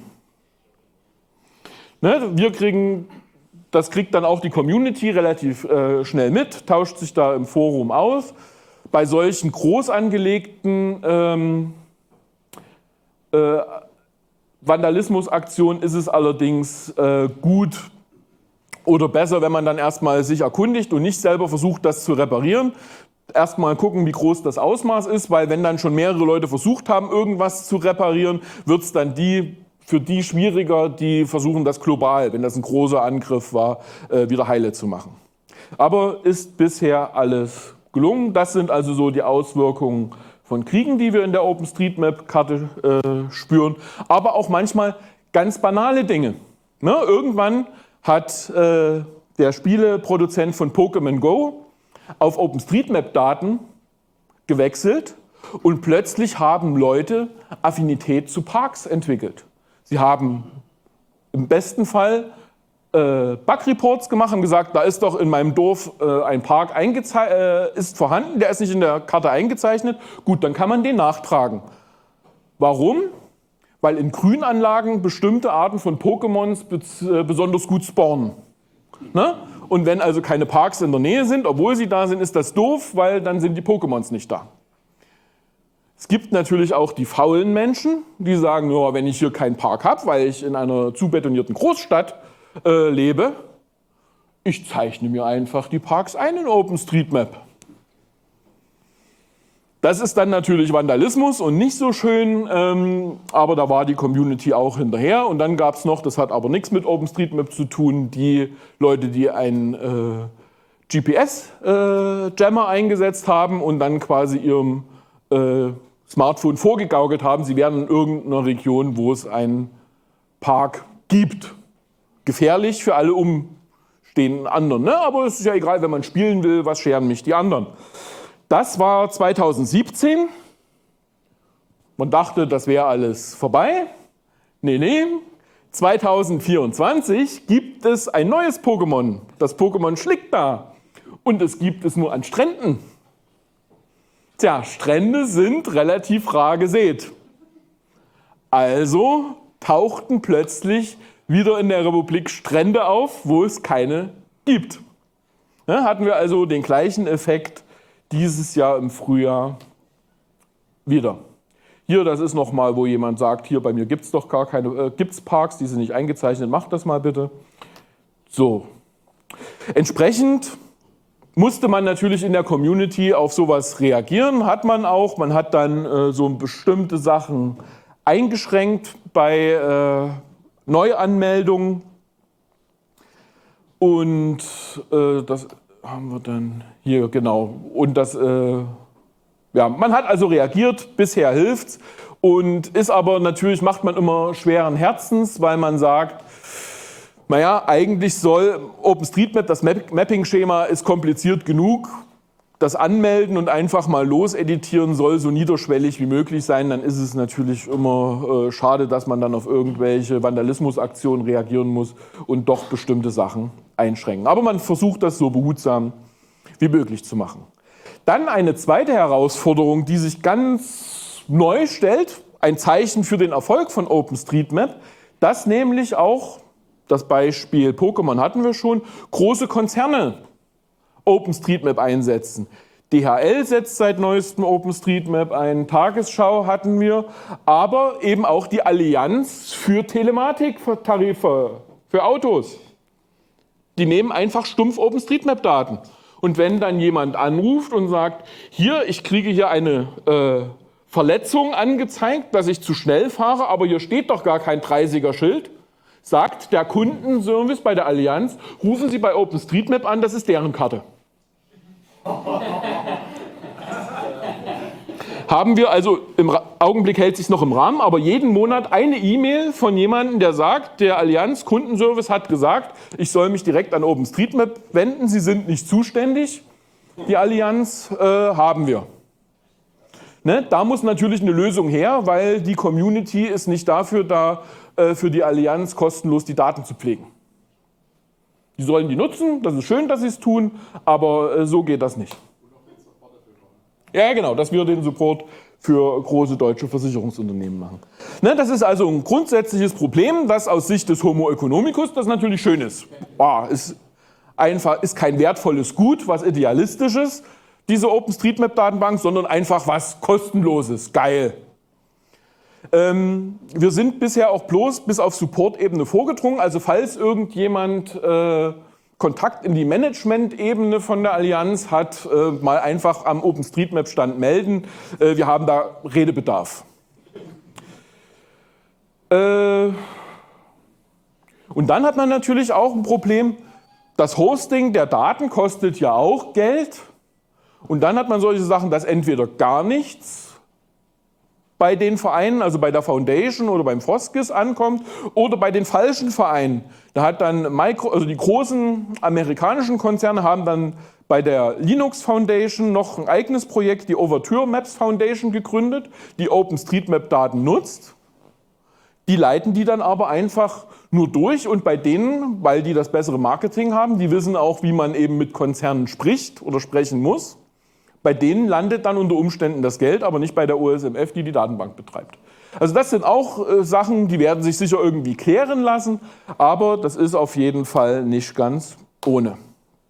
Ne, wir kriegen, das kriegt dann auch die Community relativ äh, schnell mit, tauscht sich da im Forum aus. Bei solchen groß angelegten ähm, äh, Vandalismusaktion ist es allerdings äh, gut oder besser, wenn man dann erstmal sich erkundigt und nicht selber versucht, das zu reparieren. Erstmal gucken, wie groß das Ausmaß ist, weil wenn dann schon mehrere Leute versucht haben, irgendwas zu reparieren, wird es dann die, für die schwieriger, die versuchen, das global, wenn das ein großer Angriff war, äh, wieder heile zu machen. Aber ist bisher alles gelungen. Das sind also so die Auswirkungen von Kriegen, die wir in der OpenStreetMap-Karte äh, spüren, aber auch manchmal ganz banale Dinge. Ne? Irgendwann hat äh, der Spieleproduzent von Pokémon Go auf OpenStreetMap-Daten gewechselt und plötzlich haben Leute Affinität zu Parks entwickelt. Sie haben im besten Fall äh, Bug-Reports gemacht und gesagt, da ist doch in meinem Dorf äh, ein Park äh, ist vorhanden, der ist nicht in der Karte eingezeichnet. Gut, dann kann man den nachtragen. Warum? Weil in Grünanlagen bestimmte Arten von Pokémons be- äh, besonders gut spawnen. Ne? Und wenn also keine Parks in der Nähe sind, obwohl sie da sind, ist das doof, weil dann sind die Pokémons nicht da. Es gibt natürlich auch die faulen Menschen, die sagen, ja, wenn ich hier keinen Park habe, weil ich in einer zu betonierten Großstadt äh, lebe, ich zeichne mir einfach die Parks ein in OpenStreetMap. Das ist dann natürlich Vandalismus und nicht so schön, ähm, aber da war die Community auch hinterher. Und dann gab es noch, das hat aber nichts mit OpenStreetMap zu tun, die Leute, die einen äh, G P S-Jammer äh, eingesetzt haben und dann quasi ihrem äh, Smartphone vorgegaukelt haben, sie wären in irgendeiner Region, wo es einen Park gibt. Gefährlich für alle umstehenden anderen, ne? Aber es ist ja egal, wenn man spielen will, was scheren mich die anderen. Das war zweitausendsiebzehn. Man dachte, das wäre alles vorbei. Nee, nee. zweitausendvierundzwanzig gibt es ein neues Pokémon. Das Pokémon Schlicktar. Und es gibt es nur an Stränden. Tja, Strände sind relativ rar gesät. Also tauchten plötzlich wieder in der Republik Strände auf, wo es keine gibt. Ja, hatten wir also den gleichen Effekt dieses Jahr im Frühjahr wieder. Hier, das ist nochmal, wo jemand sagt, hier bei mir gibt es doch gar keine, äh, gibt's Parks, die sind nicht eingezeichnet, macht das mal bitte. So. Entsprechend musste man natürlich in der Community auf sowas reagieren, hat man auch. Man hat dann äh, so bestimmte Sachen eingeschränkt bei äh, Neuanmeldungen. Und äh, das haben wir dann hier, genau. Und das, äh, ja, man hat also reagiert, bisher hilft's. Und ist aber natürlich, macht man immer schweren Herzens, weil man sagt, naja, eigentlich soll OpenStreetMap, das Mapping-Schema ist kompliziert genug. Das Anmelden und einfach mal loseditieren soll so niederschwellig wie möglich sein. Dann ist es natürlich immer äh, schade, dass man dann auf irgendwelche Vandalismusaktionen reagieren muss und doch bestimmte Sachen einschränken. Aber man versucht das so behutsam wie möglich zu machen. Dann eine zweite Herausforderung, die sich ganz neu stellt, ein Zeichen für den Erfolg von OpenStreetMap, dass nämlich auch, das Beispiel Pokémon hatten wir schon, große Konzerne OpenStreetMap einsetzen. D H L setzt seit neuestem OpenStreetMap ein, Tagesschau hatten wir, aber eben auch die Allianz für Telematiktarife für Autos. Die nehmen einfach stumpf OpenStreetMap-Daten. Und wenn dann jemand anruft und sagt, hier, ich kriege hier eine äh, Verletzung angezeigt, dass ich zu schnell fahre, aber hier steht doch gar kein dreißiger Schild, sagt der Kundenservice bei der Allianz, rufen Sie bei OpenStreetMap an, das ist deren Karte. Haben wir also, im Augenblick hält es sich noch im Rahmen, aber jeden Monat eine E-Mail von jemandem, der sagt, der Allianz Kundenservice hat gesagt, ich soll mich direkt an OpenStreetMap wenden, Sie sind nicht zuständig. Die Allianz äh, haben wir. Ne? Da muss natürlich eine Lösung her, weil die Community ist nicht dafür da, äh, für die Allianz kostenlos die Daten zu pflegen. Die sollen die nutzen, das ist schön, dass sie es tun, aber äh, so geht das nicht. Ja, genau, dass wir den Support für große deutsche Versicherungsunternehmen machen. Ne, das ist also ein grundsätzliches Problem, das aus Sicht des Homo economicus das natürlich schön ist. Ah, ist, einfach, ist kein wertvolles Gut, was Idealistisches, diese OpenStreetMap-Datenbank, sondern einfach was Kostenloses, geil. Ähm, wir sind bisher auch bloß bis auf Support-Ebene vorgedrungen, also falls irgendjemand äh, Kontakt in die Management-Ebene von der Allianz hat, äh, mal einfach am OpenStreetMap-Stand melden. Äh, wir haben da Redebedarf. Äh, und dann hat man natürlich auch ein Problem, das Hosting der Daten kostet ja auch Geld. Und dann hat man solche Sachen, dass entweder gar nichts bei den Vereinen, also bei der Foundation oder beim Foskis ankommt, oder bei den falschen Vereinen. Da hat dann Micro, also die großen amerikanischen Konzerne haben dann bei der Linux Foundation noch ein eigenes Projekt, die Overture Maps Foundation, gegründet, die OpenStreetMap-Daten nutzt. Die leiten die dann aber einfach nur durch und bei denen, weil die das bessere Marketing haben, die wissen auch, wie man eben mit Konzernen spricht oder sprechen muss. Bei denen landet dann unter Umständen das Geld, aber nicht bei der O S M F, die die Datenbank betreibt. Also das sind auch äh, Sachen, die werden sich sicher irgendwie klären lassen, aber das ist auf jeden Fall nicht ganz ohne.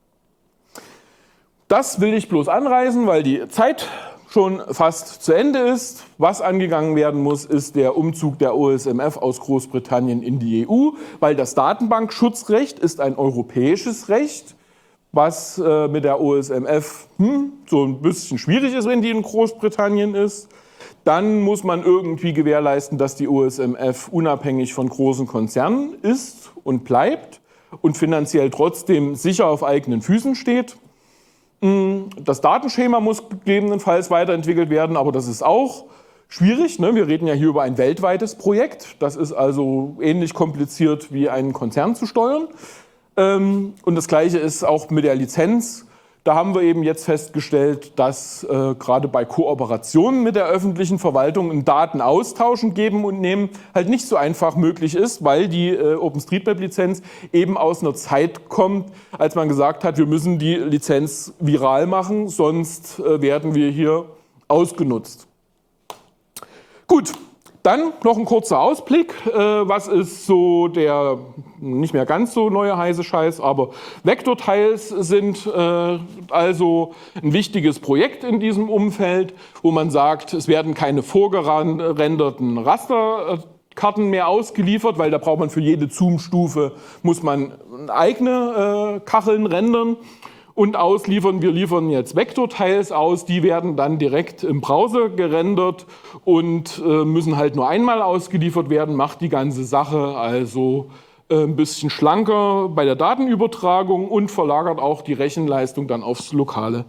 Das will ich bloß anreißen, weil die Zeit schon fast zu Ende ist. Was angegangen werden muss, ist der Umzug der O S M F aus Großbritannien in die E U, weil das Datenbankschutzrecht ist ein europäisches Recht, was äh, mit der O S M F hm, so ein bisschen schwierig ist, wenn die in Großbritannien ist. Dann muss man irgendwie gewährleisten, dass die O S M F unabhängig von großen Konzernen ist und bleibt und finanziell trotzdem sicher auf eigenen Füßen steht. Das Datenschema muss gegebenenfalls weiterentwickelt werden, aber das ist auch schwierig. Ne? Wir reden ja hier über ein weltweites Projekt. Das ist also ähnlich kompliziert wie einen Konzern zu steuern. Und das Gleiche ist auch mit der Lizenz. Da haben wir eben jetzt festgestellt, dass äh, gerade bei Kooperationen mit der öffentlichen Verwaltung ein Datenaustauschen geben und nehmen halt nicht so einfach möglich ist, weil die äh, OpenStreetMap-Lizenz eben aus einer Zeit kommt, als man gesagt hat, wir müssen die Lizenz viral machen, sonst äh, werden wir hier ausgenutzt. Gut. Dann noch ein kurzer Ausblick, was ist so der nicht mehr ganz so neue heiße Scheiß, aber Vektortiles sind also ein wichtiges Projekt in diesem Umfeld, wo man sagt, es werden keine vorgerenderten Rasterkarten mehr ausgeliefert, weil da braucht man für jede Zoom-Stufe, muss man eigene Kacheln rendern. Und ausliefern, wir liefern jetzt Vektortiles aus, die werden dann direkt im Browser gerendert und äh, müssen halt nur einmal ausgeliefert werden, macht die ganze Sache also äh, ein bisschen schlanker bei der Datenübertragung und verlagert auch die Rechenleistung dann aufs lokale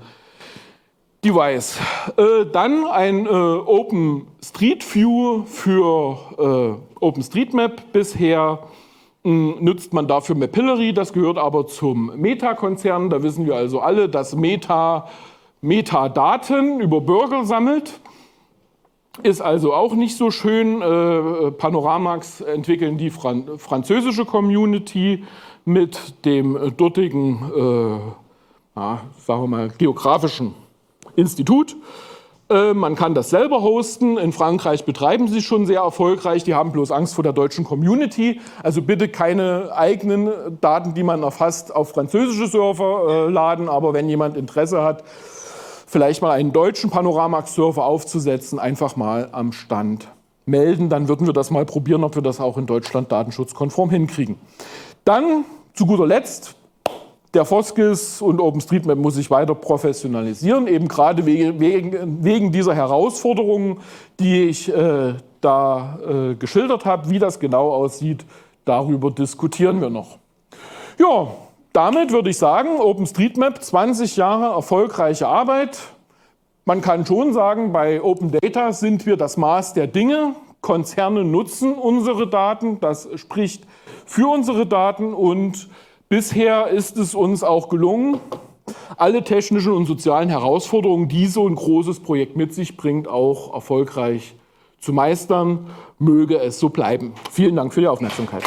Device. Äh, dann ein äh, OpenStreetView für äh, OpenStreetMap bisher. Nutzt man dafür Mapillary, das gehört aber zum Meta-Konzern. Da wissen wir also alle, dass Meta Metadaten über Bürger sammelt. ist also auch nicht so schön. Äh, Panoramax entwickeln die Fran- französische Community mit dem dortigen, äh, ja, sagen wir mal, geografischen Institut. Äh, man kann das selber hosten. In Frankreich betreiben sie es schon sehr erfolgreich. Die haben bloß Angst vor der deutschen Community. Also bitte keine eigenen Daten, die man erfasst, auf französische Server äh, laden. Aber wenn jemand Interesse hat, vielleicht mal einen deutschen Panoramax-Server aufzusetzen, einfach mal am Stand melden. Dann würden wir das mal probieren, ob wir das auch in Deutschland datenschutzkonform hinkriegen. Dann zu guter Letzt, der Foskis und OpenStreetMap muss sich weiter professionalisieren, eben gerade wegen, wegen dieser Herausforderungen, die ich äh, da äh, geschildert habe. Wie das genau aussieht, darüber diskutieren wir noch. Ja, damit würde ich sagen, OpenStreetMap, zwanzig Jahre erfolgreiche Arbeit. Man kann schon sagen, bei Open Data sind wir das Maß der Dinge. Konzerne nutzen unsere Daten, das spricht für unsere Daten und bisher ist es uns auch gelungen, alle technischen und sozialen Herausforderungen, die so ein großes Projekt mit sich bringt, auch erfolgreich zu meistern. Möge es so bleiben. Vielen Dank für die Aufmerksamkeit.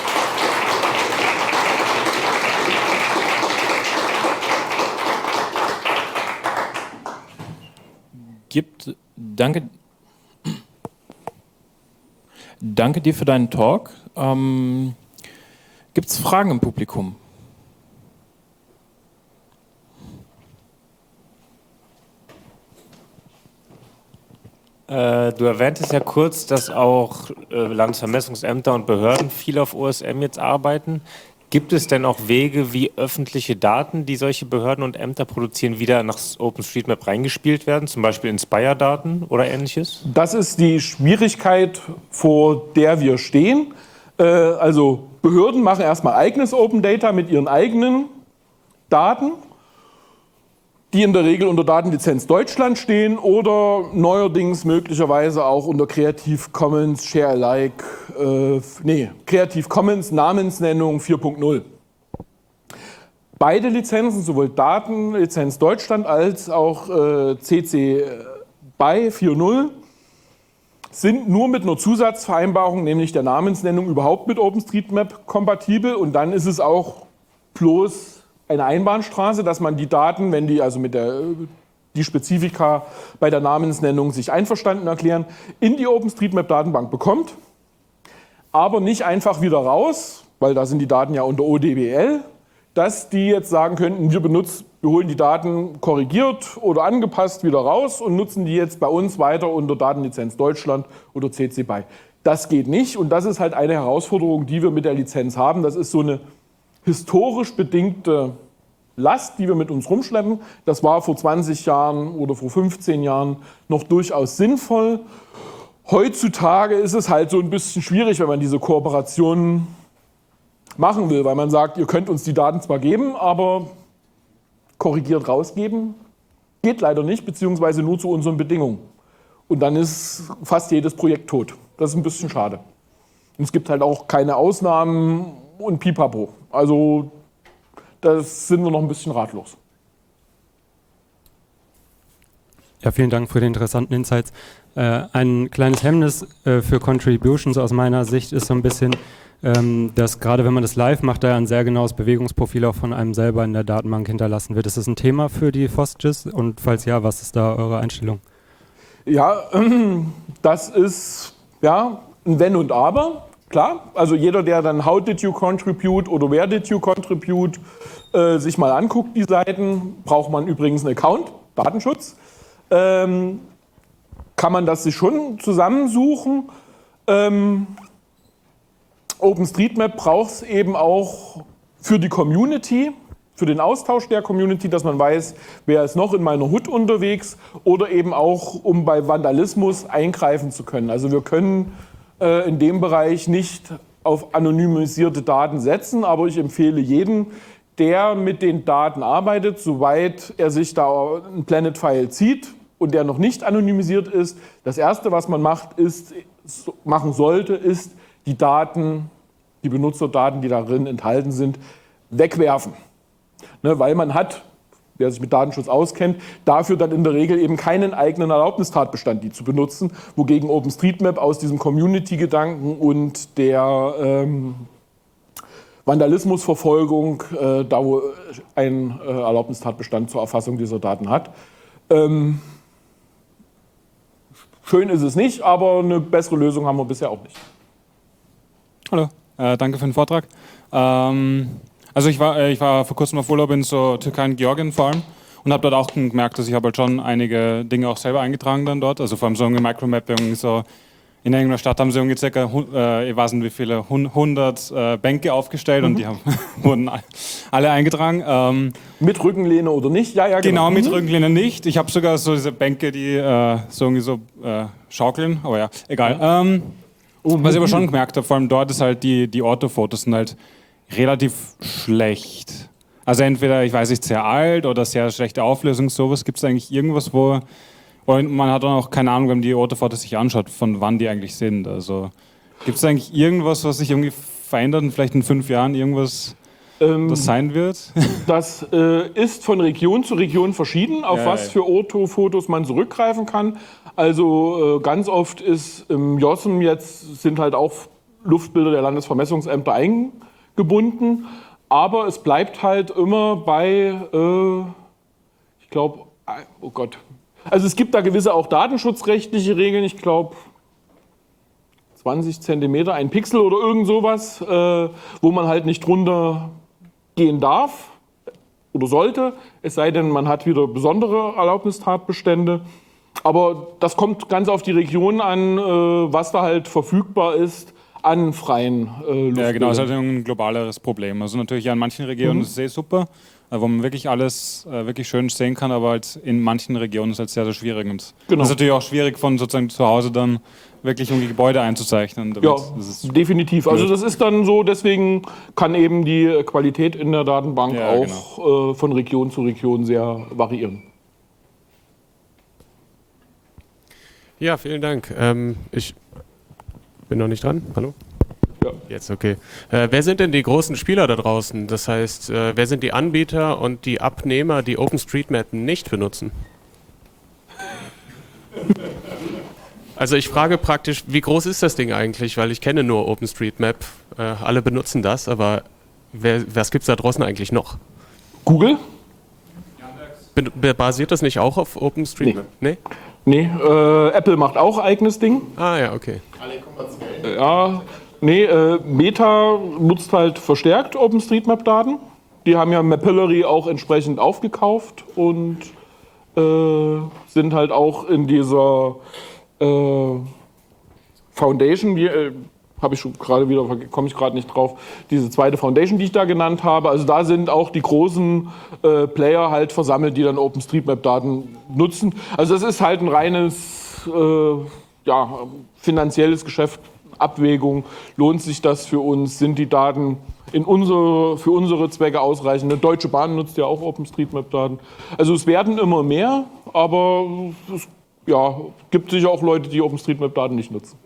Gibt, danke, danke dir für deinen Talk. Ähm, Gibt es Fragen im Publikum? Äh, du erwähntest ja kurz, dass auch äh, Landesvermessungsämter und Behörden viel auf O S M jetzt arbeiten. Gibt es denn auch Wege, wie öffentliche Daten, die solche Behörden und Ämter produzieren, wieder nach OpenStreetMap reingespielt werden, zum Beispiel Inspire-Daten oder ähnliches? Das ist die Schwierigkeit, vor der wir stehen. Äh, also Behörden machen erstmal eigenes Open Data mit ihren eigenen Daten, die in der Regel unter Datenlizenz Deutschland stehen oder neuerdings möglicherweise auch unter Creative Commons, Share Alike, äh, nee, Creative Commons Namensnennung vier Punkt null. Beide Lizenzen, sowohl Datenlizenz Deutschland als auch äh, C C B Y vier Punkt null, sind nur mit einer Zusatzvereinbarung, nämlich der Namensnennung, überhaupt mit OpenStreetMap kompatibel. Und dann ist es auch bloß eine Einbahnstraße, dass man die Daten, wenn die also mit der die Spezifika bei der Namensnennung sich einverstanden erklären, in die OpenStreetMap-Datenbank bekommt, aber nicht einfach wieder raus, weil da sind die Daten ja unter O D B L, dass die jetzt sagen könnten, wir benutzen, wir holen die Daten korrigiert oder angepasst wieder raus und nutzen die jetzt bei uns weiter unter Datenlizenz Deutschland oder C C B Y. Das geht nicht und das ist halt eine Herausforderung, die wir mit der Lizenz haben. Das ist so eine historisch bedingte Last, die wir mit uns rumschleppen. Das war vor zwanzig Jahren oder vor fünfzehn Jahren noch durchaus sinnvoll. Heutzutage ist es halt so ein bisschen schwierig, wenn man diese Kooperationen machen will, weil man sagt, ihr könnt uns die Daten zwar geben, aber korrigiert rausgeben geht leider nicht, beziehungsweise nur zu unseren Bedingungen. Und dann ist fast jedes Projekt tot. Das ist ein bisschen schade. Und es gibt halt auch keine Ausnahmen und Pipapo. Also da sind wir noch ein bisschen ratlos. Ja, vielen Dank für die interessanten Insights. Äh, ein kleines Hemmnis äh, für Contributions aus meiner Sicht ist so ein bisschen, ähm, dass gerade wenn man das live macht, da ein sehr genaues Bewegungsprofil auch von einem selber in der Datenbank hinterlassen wird. Ist das ein Thema für die FOSGIS? Und falls ja, was ist da eure Einstellung? Ja, das ist ja ein Wenn und Aber. Klar, also jeder, der dann How did you contribute oder Where did you contribute äh, sich mal anguckt, die Seiten, braucht man übrigens einen Account, Datenschutz. Ähm, kann man das sich schon zusammensuchen. Ähm, OpenStreetMap braucht es eben auch für die Community, für den Austausch der Community, dass man weiß, wer ist noch in meiner H U D unterwegs oder eben auch, um bei Vandalismus eingreifen zu können. Also wir können äh, in dem Bereich nicht auf anonymisierte Daten setzen, aber ich empfehle jedem, der mit den Daten arbeitet, soweit er sich da ein Planet-File zieht und der noch nicht anonymisiert ist, das Erste, was man macht, ist, machen sollte, ist die Daten, die Benutzerdaten, die darin enthalten sind, wegwerfen. Ne, weil man hat der sich mit Datenschutz auskennt, dafür dann in der Regel eben keinen eigenen Erlaubnistatbestand, die zu benutzen, wogegen OpenStreetMap aus diesem Community-Gedanken und der ähm, Vandalismusverfolgung äh, da wo ein äh, Erlaubnistatbestand zur Erfassung dieser Daten hat. Ähm, schön ist es nicht, aber eine bessere Lösung haben wir bisher auch nicht. Hallo, äh, danke für den Vortrag. Ähm, also ich war, äh, ich war vor kurzem auf Urlaub in so Türkei und Georgien vor allem und habe dort auch gemerkt, dass ich habe halt schon einige Dinge auch selber eingetragen dann dort. Also vor allem so eine Micromapping, so in irgendeiner Stadt haben sie irgendwie circa, äh, ich weiß nicht wie viele, hundert äh, Bänke aufgestellt mhm. und die haben, wurden alle eingetragen. Ähm, mit Rückenlehne oder nicht? Ja, ja, genau. Genau, mit mhm. Rückenlehne nicht. Ich habe sogar so diese Bänke, die äh, so irgendwie so äh, schaukeln, aber ja, egal. Ja. Ähm, Was ich aber schon gemerkt habe, vor allem dort ist halt, die, die Orthofotos sind halt relativ schlecht. Also entweder, ich weiß nicht, sehr alt oder sehr schlechte Auflösung, sowas. Gibt es eigentlich irgendwas, wo, und man hat dann auch keine Ahnung, wenn man die Orthofotos sich anschaut, von wann die eigentlich sind. Also gibt es eigentlich irgendwas, was sich irgendwie verändert und vielleicht in fünf Jahren irgendwas ähm, das sein wird? Das äh, ist von Region zu Region verschieden, auf ja, was ja. für Orthofotos man zurückgreifen kann. Also äh, ganz oft ist im J O S M jetzt sind halt auch Luftbilder der Landesvermessungsämter eingebunden, aber es bleibt halt immer bei, äh, ich glaube, oh Gott, also es gibt da gewisse auch datenschutzrechtliche Regeln, ich glaube zwanzig Zentimeter, ein Pixel oder irgend sowas, äh, wo man halt nicht drunter gehen darf oder sollte, es sei denn, man hat wieder besondere Erlaubnistatbestände. Aber das kommt ganz auf die Region an, was da halt verfügbar ist an freien Luftbildern. Ja, genau, das ist halt ein globaleres Problem. Also natürlich an manchen Regionen mhm. ist es sehr super, wo man wirklich alles wirklich schön sehen kann, aber halt in manchen Regionen ist es halt sehr, sehr schwierig. Und genau. Das ist natürlich auch schwierig, von sozusagen zu Hause dann wirklich um die Gebäude einzuzeichnen. Ja, das definitiv. Blöd. Also das ist dann so, deswegen kann eben die Qualität in der Datenbank ja, auch genau. von Region zu Region sehr variieren. Ja, vielen Dank. Ähm, ich bin noch nicht dran. Hallo? Ja. Jetzt, okay. Äh, wer sind denn die großen Spieler da draußen? Das heißt, äh, wer sind die Anbieter und die Abnehmer, die OpenStreetMap nicht benutzen? Also ich frage praktisch, wie groß ist das Ding eigentlich? Weil ich kenne nur OpenStreetMap. Äh, alle benutzen das, aber wer, was gibt es da draußen eigentlich noch? Google? Be- basiert das nicht auch auf OpenStreetMap? Nee. nee? Nee, äh, Apple macht auch eigenes Ding. Ah ja, okay. Alle kommerziell. Ja, nee, äh, Meta nutzt halt verstärkt OpenStreetMap-Daten. Die haben ja Mapillary auch entsprechend aufgekauft und äh, sind halt auch in dieser äh, Foundation, die äh, habe ich schon gerade wieder, komme ich gerade nicht drauf, diese zweite Foundation, die ich da genannt habe. Also da sind auch die großen äh, Player halt versammelt, die dann OpenStreetMap-Daten nutzen. Also das ist halt ein reines äh, ja, finanzielles Geschäft, Abwägung. Lohnt sich das für uns? Sind die Daten in unsere, für unsere Zwecke ausreichend? Eine Deutsche Bahn nutzt ja auch OpenStreetMap-Daten. Also es werden immer mehr, aber es ja, gibt sicher auch Leute, die OpenStreetMap-Daten nicht nutzen.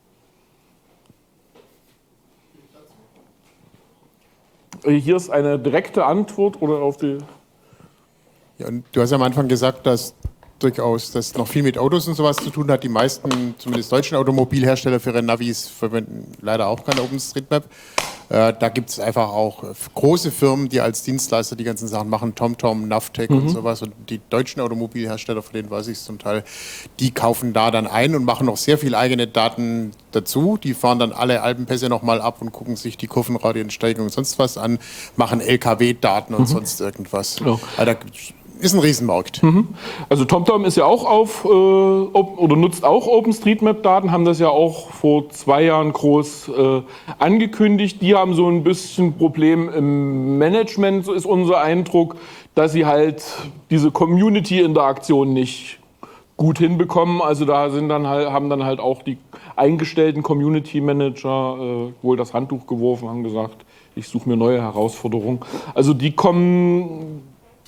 Hier ist eine direkte Antwort oder auf die. Ja, und du hast am Anfang gesagt, dass durchaus das noch viel mit Autos und sowas zu tun hat. Die meisten, zumindest deutschen Automobilhersteller für ihre Navis verwenden leider auch kein OpenStreetMap. Äh, da gibt es einfach auch große Firmen, die als Dienstleister die ganzen Sachen machen, TomTom, Navtec mhm. und sowas. Und die deutschen Automobilhersteller, von denen weiß ich es zum Teil, die kaufen da dann ein und machen noch sehr viel eigene Daten dazu. Die fahren dann alle Alpenpässe nochmal ab und gucken sich die Kurvenradiensteigung und sonst was an, machen L K W-Daten und mhm. sonst irgendwas. Ja. Also da ist ein Riesenmarkt. Mhm. Also TomTom ist ja auch auf äh, oder nutzt auch OpenStreetMap-Daten, haben das ja auch vor zwei Jahren groß äh, angekündigt. Die haben so ein bisschen Problem im Management, so ist unser Eindruck, dass sie halt diese Community-Interaktion nicht gut hinbekommen. Also da sind dann halt, haben dann halt auch die eingestellten Community-Manager äh, wohl das Handtuch geworfen, haben gesagt, ich suche mir neue Herausforderungen. Also die kommen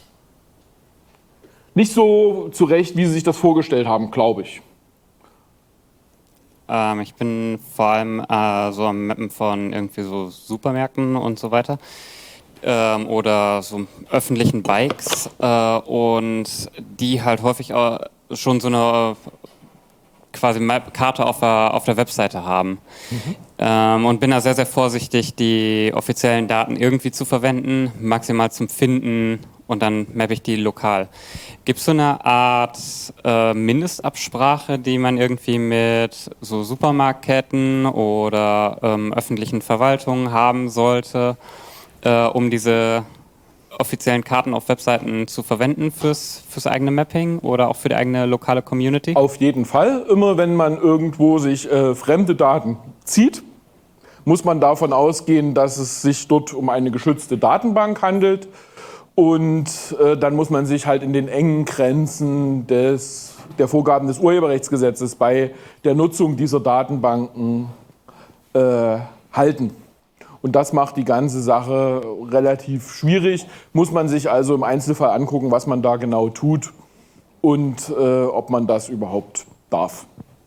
nicht so zurecht, wie sie sich das vorgestellt haben, glaube ich. Ähm, ich bin vor allem äh, so am Mappen von irgendwie so Supermärkten und so weiter. ähm, oder so öffentlichen Bikes äh, und die halt häufig auch schon so eine quasi Map-Karte auf der, auf der Webseite haben. Mhm. Ähm, und bin da sehr, sehr vorsichtig, die offiziellen Daten irgendwie zu verwenden, maximal zum Finden und dann mappe ich die lokal. Gibt es so eine Art äh, Mindestabsprache, die man irgendwie mit so Supermarktketten oder ähm, öffentlichen Verwaltungen haben sollte, äh, um diese offiziellen Karten auf Webseiten zu verwenden fürs, fürs eigene Mapping oder auch für die eigene lokale Community? Auf jeden Fall. Immer wenn man irgendwo sich äh, fremde Daten zieht, muss man davon ausgehen, dass es sich dort um eine geschützte Datenbank handelt. Und äh, dann muss man sich halt in den engen Grenzen des, der Vorgaben des Urheberrechtsgesetzes bei der Nutzung dieser Datenbanken äh, halten. Und das macht die ganze Sache relativ schwierig. Muss man sich also im Einzelfall angucken, was man da genau tut und äh, ob man das überhaupt darf.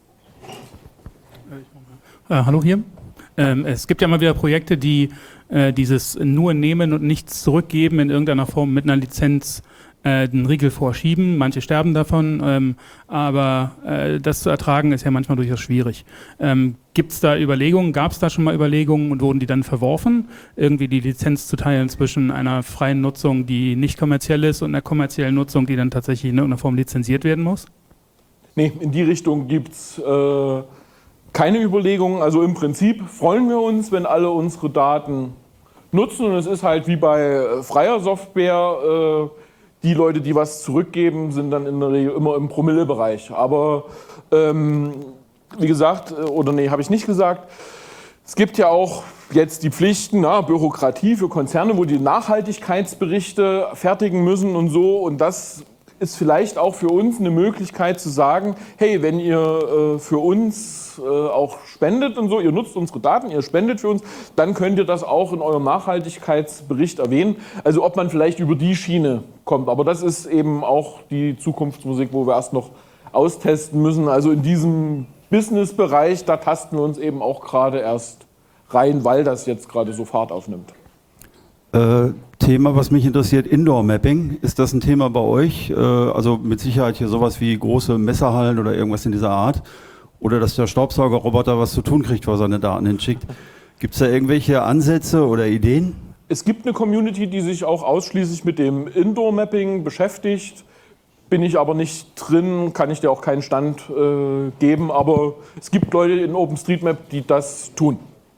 Äh, hallo hier. Ähm, es gibt ja mal wieder Projekte, die äh, dieses nur nehmen und nichts zurückgeben in irgendeiner Form mit einer Lizenz äh, den Riegel vorschieben. Manche sterben davon, ähm, aber äh, das zu ertragen ist ja manchmal durchaus schwierig. Ähm, Gibt es da Überlegungen, gab es da schon mal Überlegungen und wurden die dann verworfen, irgendwie die Lizenz zu teilen zwischen einer freien Nutzung, die nicht kommerziell ist, und einer kommerziellen Nutzung, die dann tatsächlich in irgendeiner Form lizenziert werden muss? Nee, in die Richtung gibt es äh, keine Überlegungen. Also im Prinzip freuen wir uns, wenn alle unsere Daten nutzen. Und es ist halt wie bei äh, freier Software, äh, die Leute, die was zurückgeben, sind dann in der Regel immer im Promillebereich. Aber ähm, wie gesagt, oder nee, habe ich nicht gesagt, es gibt ja auch jetzt die Pflichten, na, Bürokratie für Konzerne, wo die Nachhaltigkeitsberichte fertigen müssen und so. Und das ist vielleicht auch für uns eine Möglichkeit zu sagen, hey, wenn ihr äh, für uns äh, auch spendet und so, ihr nutzt unsere Daten, ihr spendet für uns, dann könnt ihr das auch in eurem Nachhaltigkeitsbericht erwähnen. Also ob man vielleicht über die Schiene kommt. Aber das ist eben auch die Zukunftsmusik, wo wir erst noch austesten müssen. Also in diesem Business-Bereich, da tasten wir uns eben auch gerade erst rein, weil das jetzt gerade so Fahrt aufnimmt. Äh, Thema, was mich interessiert, Indoor-Mapping. Ist das ein Thema bei euch? Äh, also mit Sicherheit hier sowas wie große Messerhallen oder irgendwas in dieser Art? Oder dass der Staubsaugerroboter was zu tun kriegt, was er seine Daten hinschickt. Gibt es da irgendwelche Ansätze oder Ideen? Es gibt eine Community, die sich auch ausschließlich mit dem Indoor-Mapping beschäftigt. Bin ich aber nicht drin, kann ich dir auch keinen Stand äh, geben. Aber es gibt Leute in OpenStreetMap, die das tun.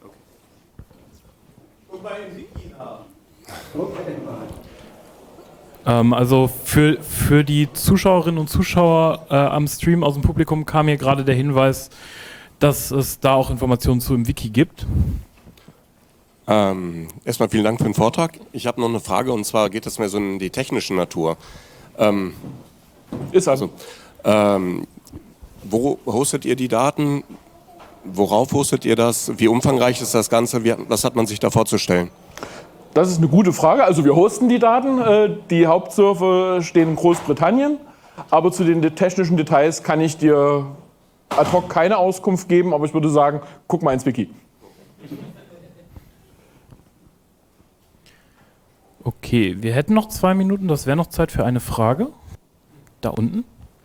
Ähm, also für, für die Zuschauerinnen und Zuschauer äh, am Stream aus dem Publikum kam hier gerade der Hinweis, dass es da auch Informationen zu im Wiki gibt. Ähm, erstmal vielen Dank für den Vortrag. Ich habe noch eine Frage, und zwar geht es mehr so in die technische Natur. Ähm, Ist also. Ähm, wo hostet ihr die Daten? Worauf hostet ihr das? Wie umfangreich ist das Ganze? Wie, was hat man sich da vorzustellen? Das ist eine gute Frage. Also wir hosten die Daten. Die Hauptserver stehen in Großbritannien. Aber zu den technischen Details kann ich dir ad hoc keine Auskunft geben. Aber ich würde sagen, guck mal ins Wiki. Okay, wir hätten noch zwei Minuten. Das wäre noch Zeit für eine Frage. Da unten.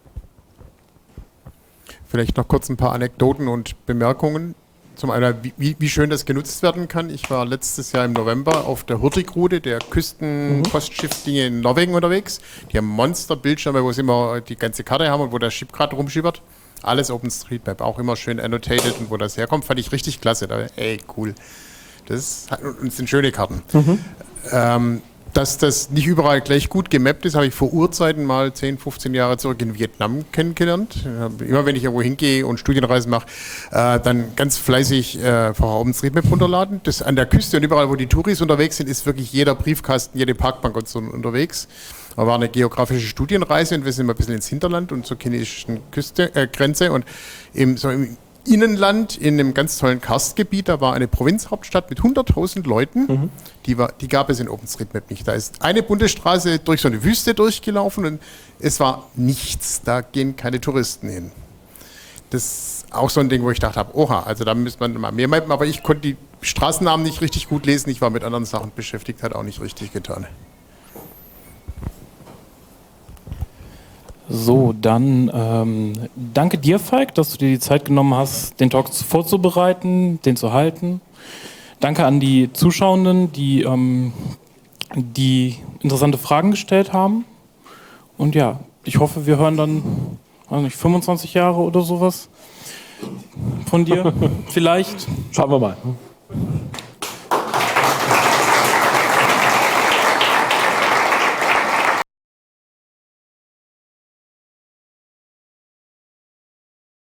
Vielleicht noch kurz ein paar Anekdoten und Bemerkungen. Zum einen, wie, wie schön das genutzt werden kann. Ich war letztes Jahr im November auf der Hurtigrute, der Küstenpostschifflinie in Norwegen unterwegs. Die haben Monsterbildschirme, wo sie immer die ganze Karte haben und wo das Schiff gerade rumschippert. Alles OpenStreetMap, auch immer schön annotated, und wo das herkommt, fand ich richtig klasse. Da, ey, cool. Das, das sind schöne Karten. Mhm. Ähm, Dass das nicht überall gleich gut gemappt ist, habe ich vor Urzeiten mal zehn, fünfzehn Jahre zurück in Vietnam kennengelernt. Immer wenn ich irgendwo hingehe und Studienreisen mache, äh, dann ganz fleißig äh, OpenStreetMap runterladen. Das an der Küste und überall, wo die Touris unterwegs sind, ist wirklich jeder Briefkasten, jede Parkbank und so unterwegs. Da war eine geografische Studienreise und wir sind mal ein bisschen ins Hinterland und zur chinesischen Küste, äh, Grenze, und im, so im Innenland in einem ganz tollen Karstgebiet, da war eine Provinzhauptstadt mit hunderttausend Leuten, mhm. die, war, die gab es in OpenStreetMap nicht. Da ist eine Bundesstraße durch so eine Wüste durchgelaufen und es war nichts, da gehen keine Touristen hin. Das ist auch so ein Ding, wo ich dachte, oha, also da müsste man mal mehr mappen, aber ich konnte die Straßennamen nicht richtig gut lesen, ich war mit anderen Sachen beschäftigt, hat auch nicht richtig getan. So, dann ähm, danke dir, Falk, dass du dir die Zeit genommen hast, den Talk vorzubereiten, den zu halten. Danke an die Zuschauenden, die, ähm, die interessante Fragen gestellt haben. Und ja, ich hoffe, wir hören dann, weiß nicht, fünfundzwanzig Jahre oder sowas von dir vielleicht. Schauen wir mal.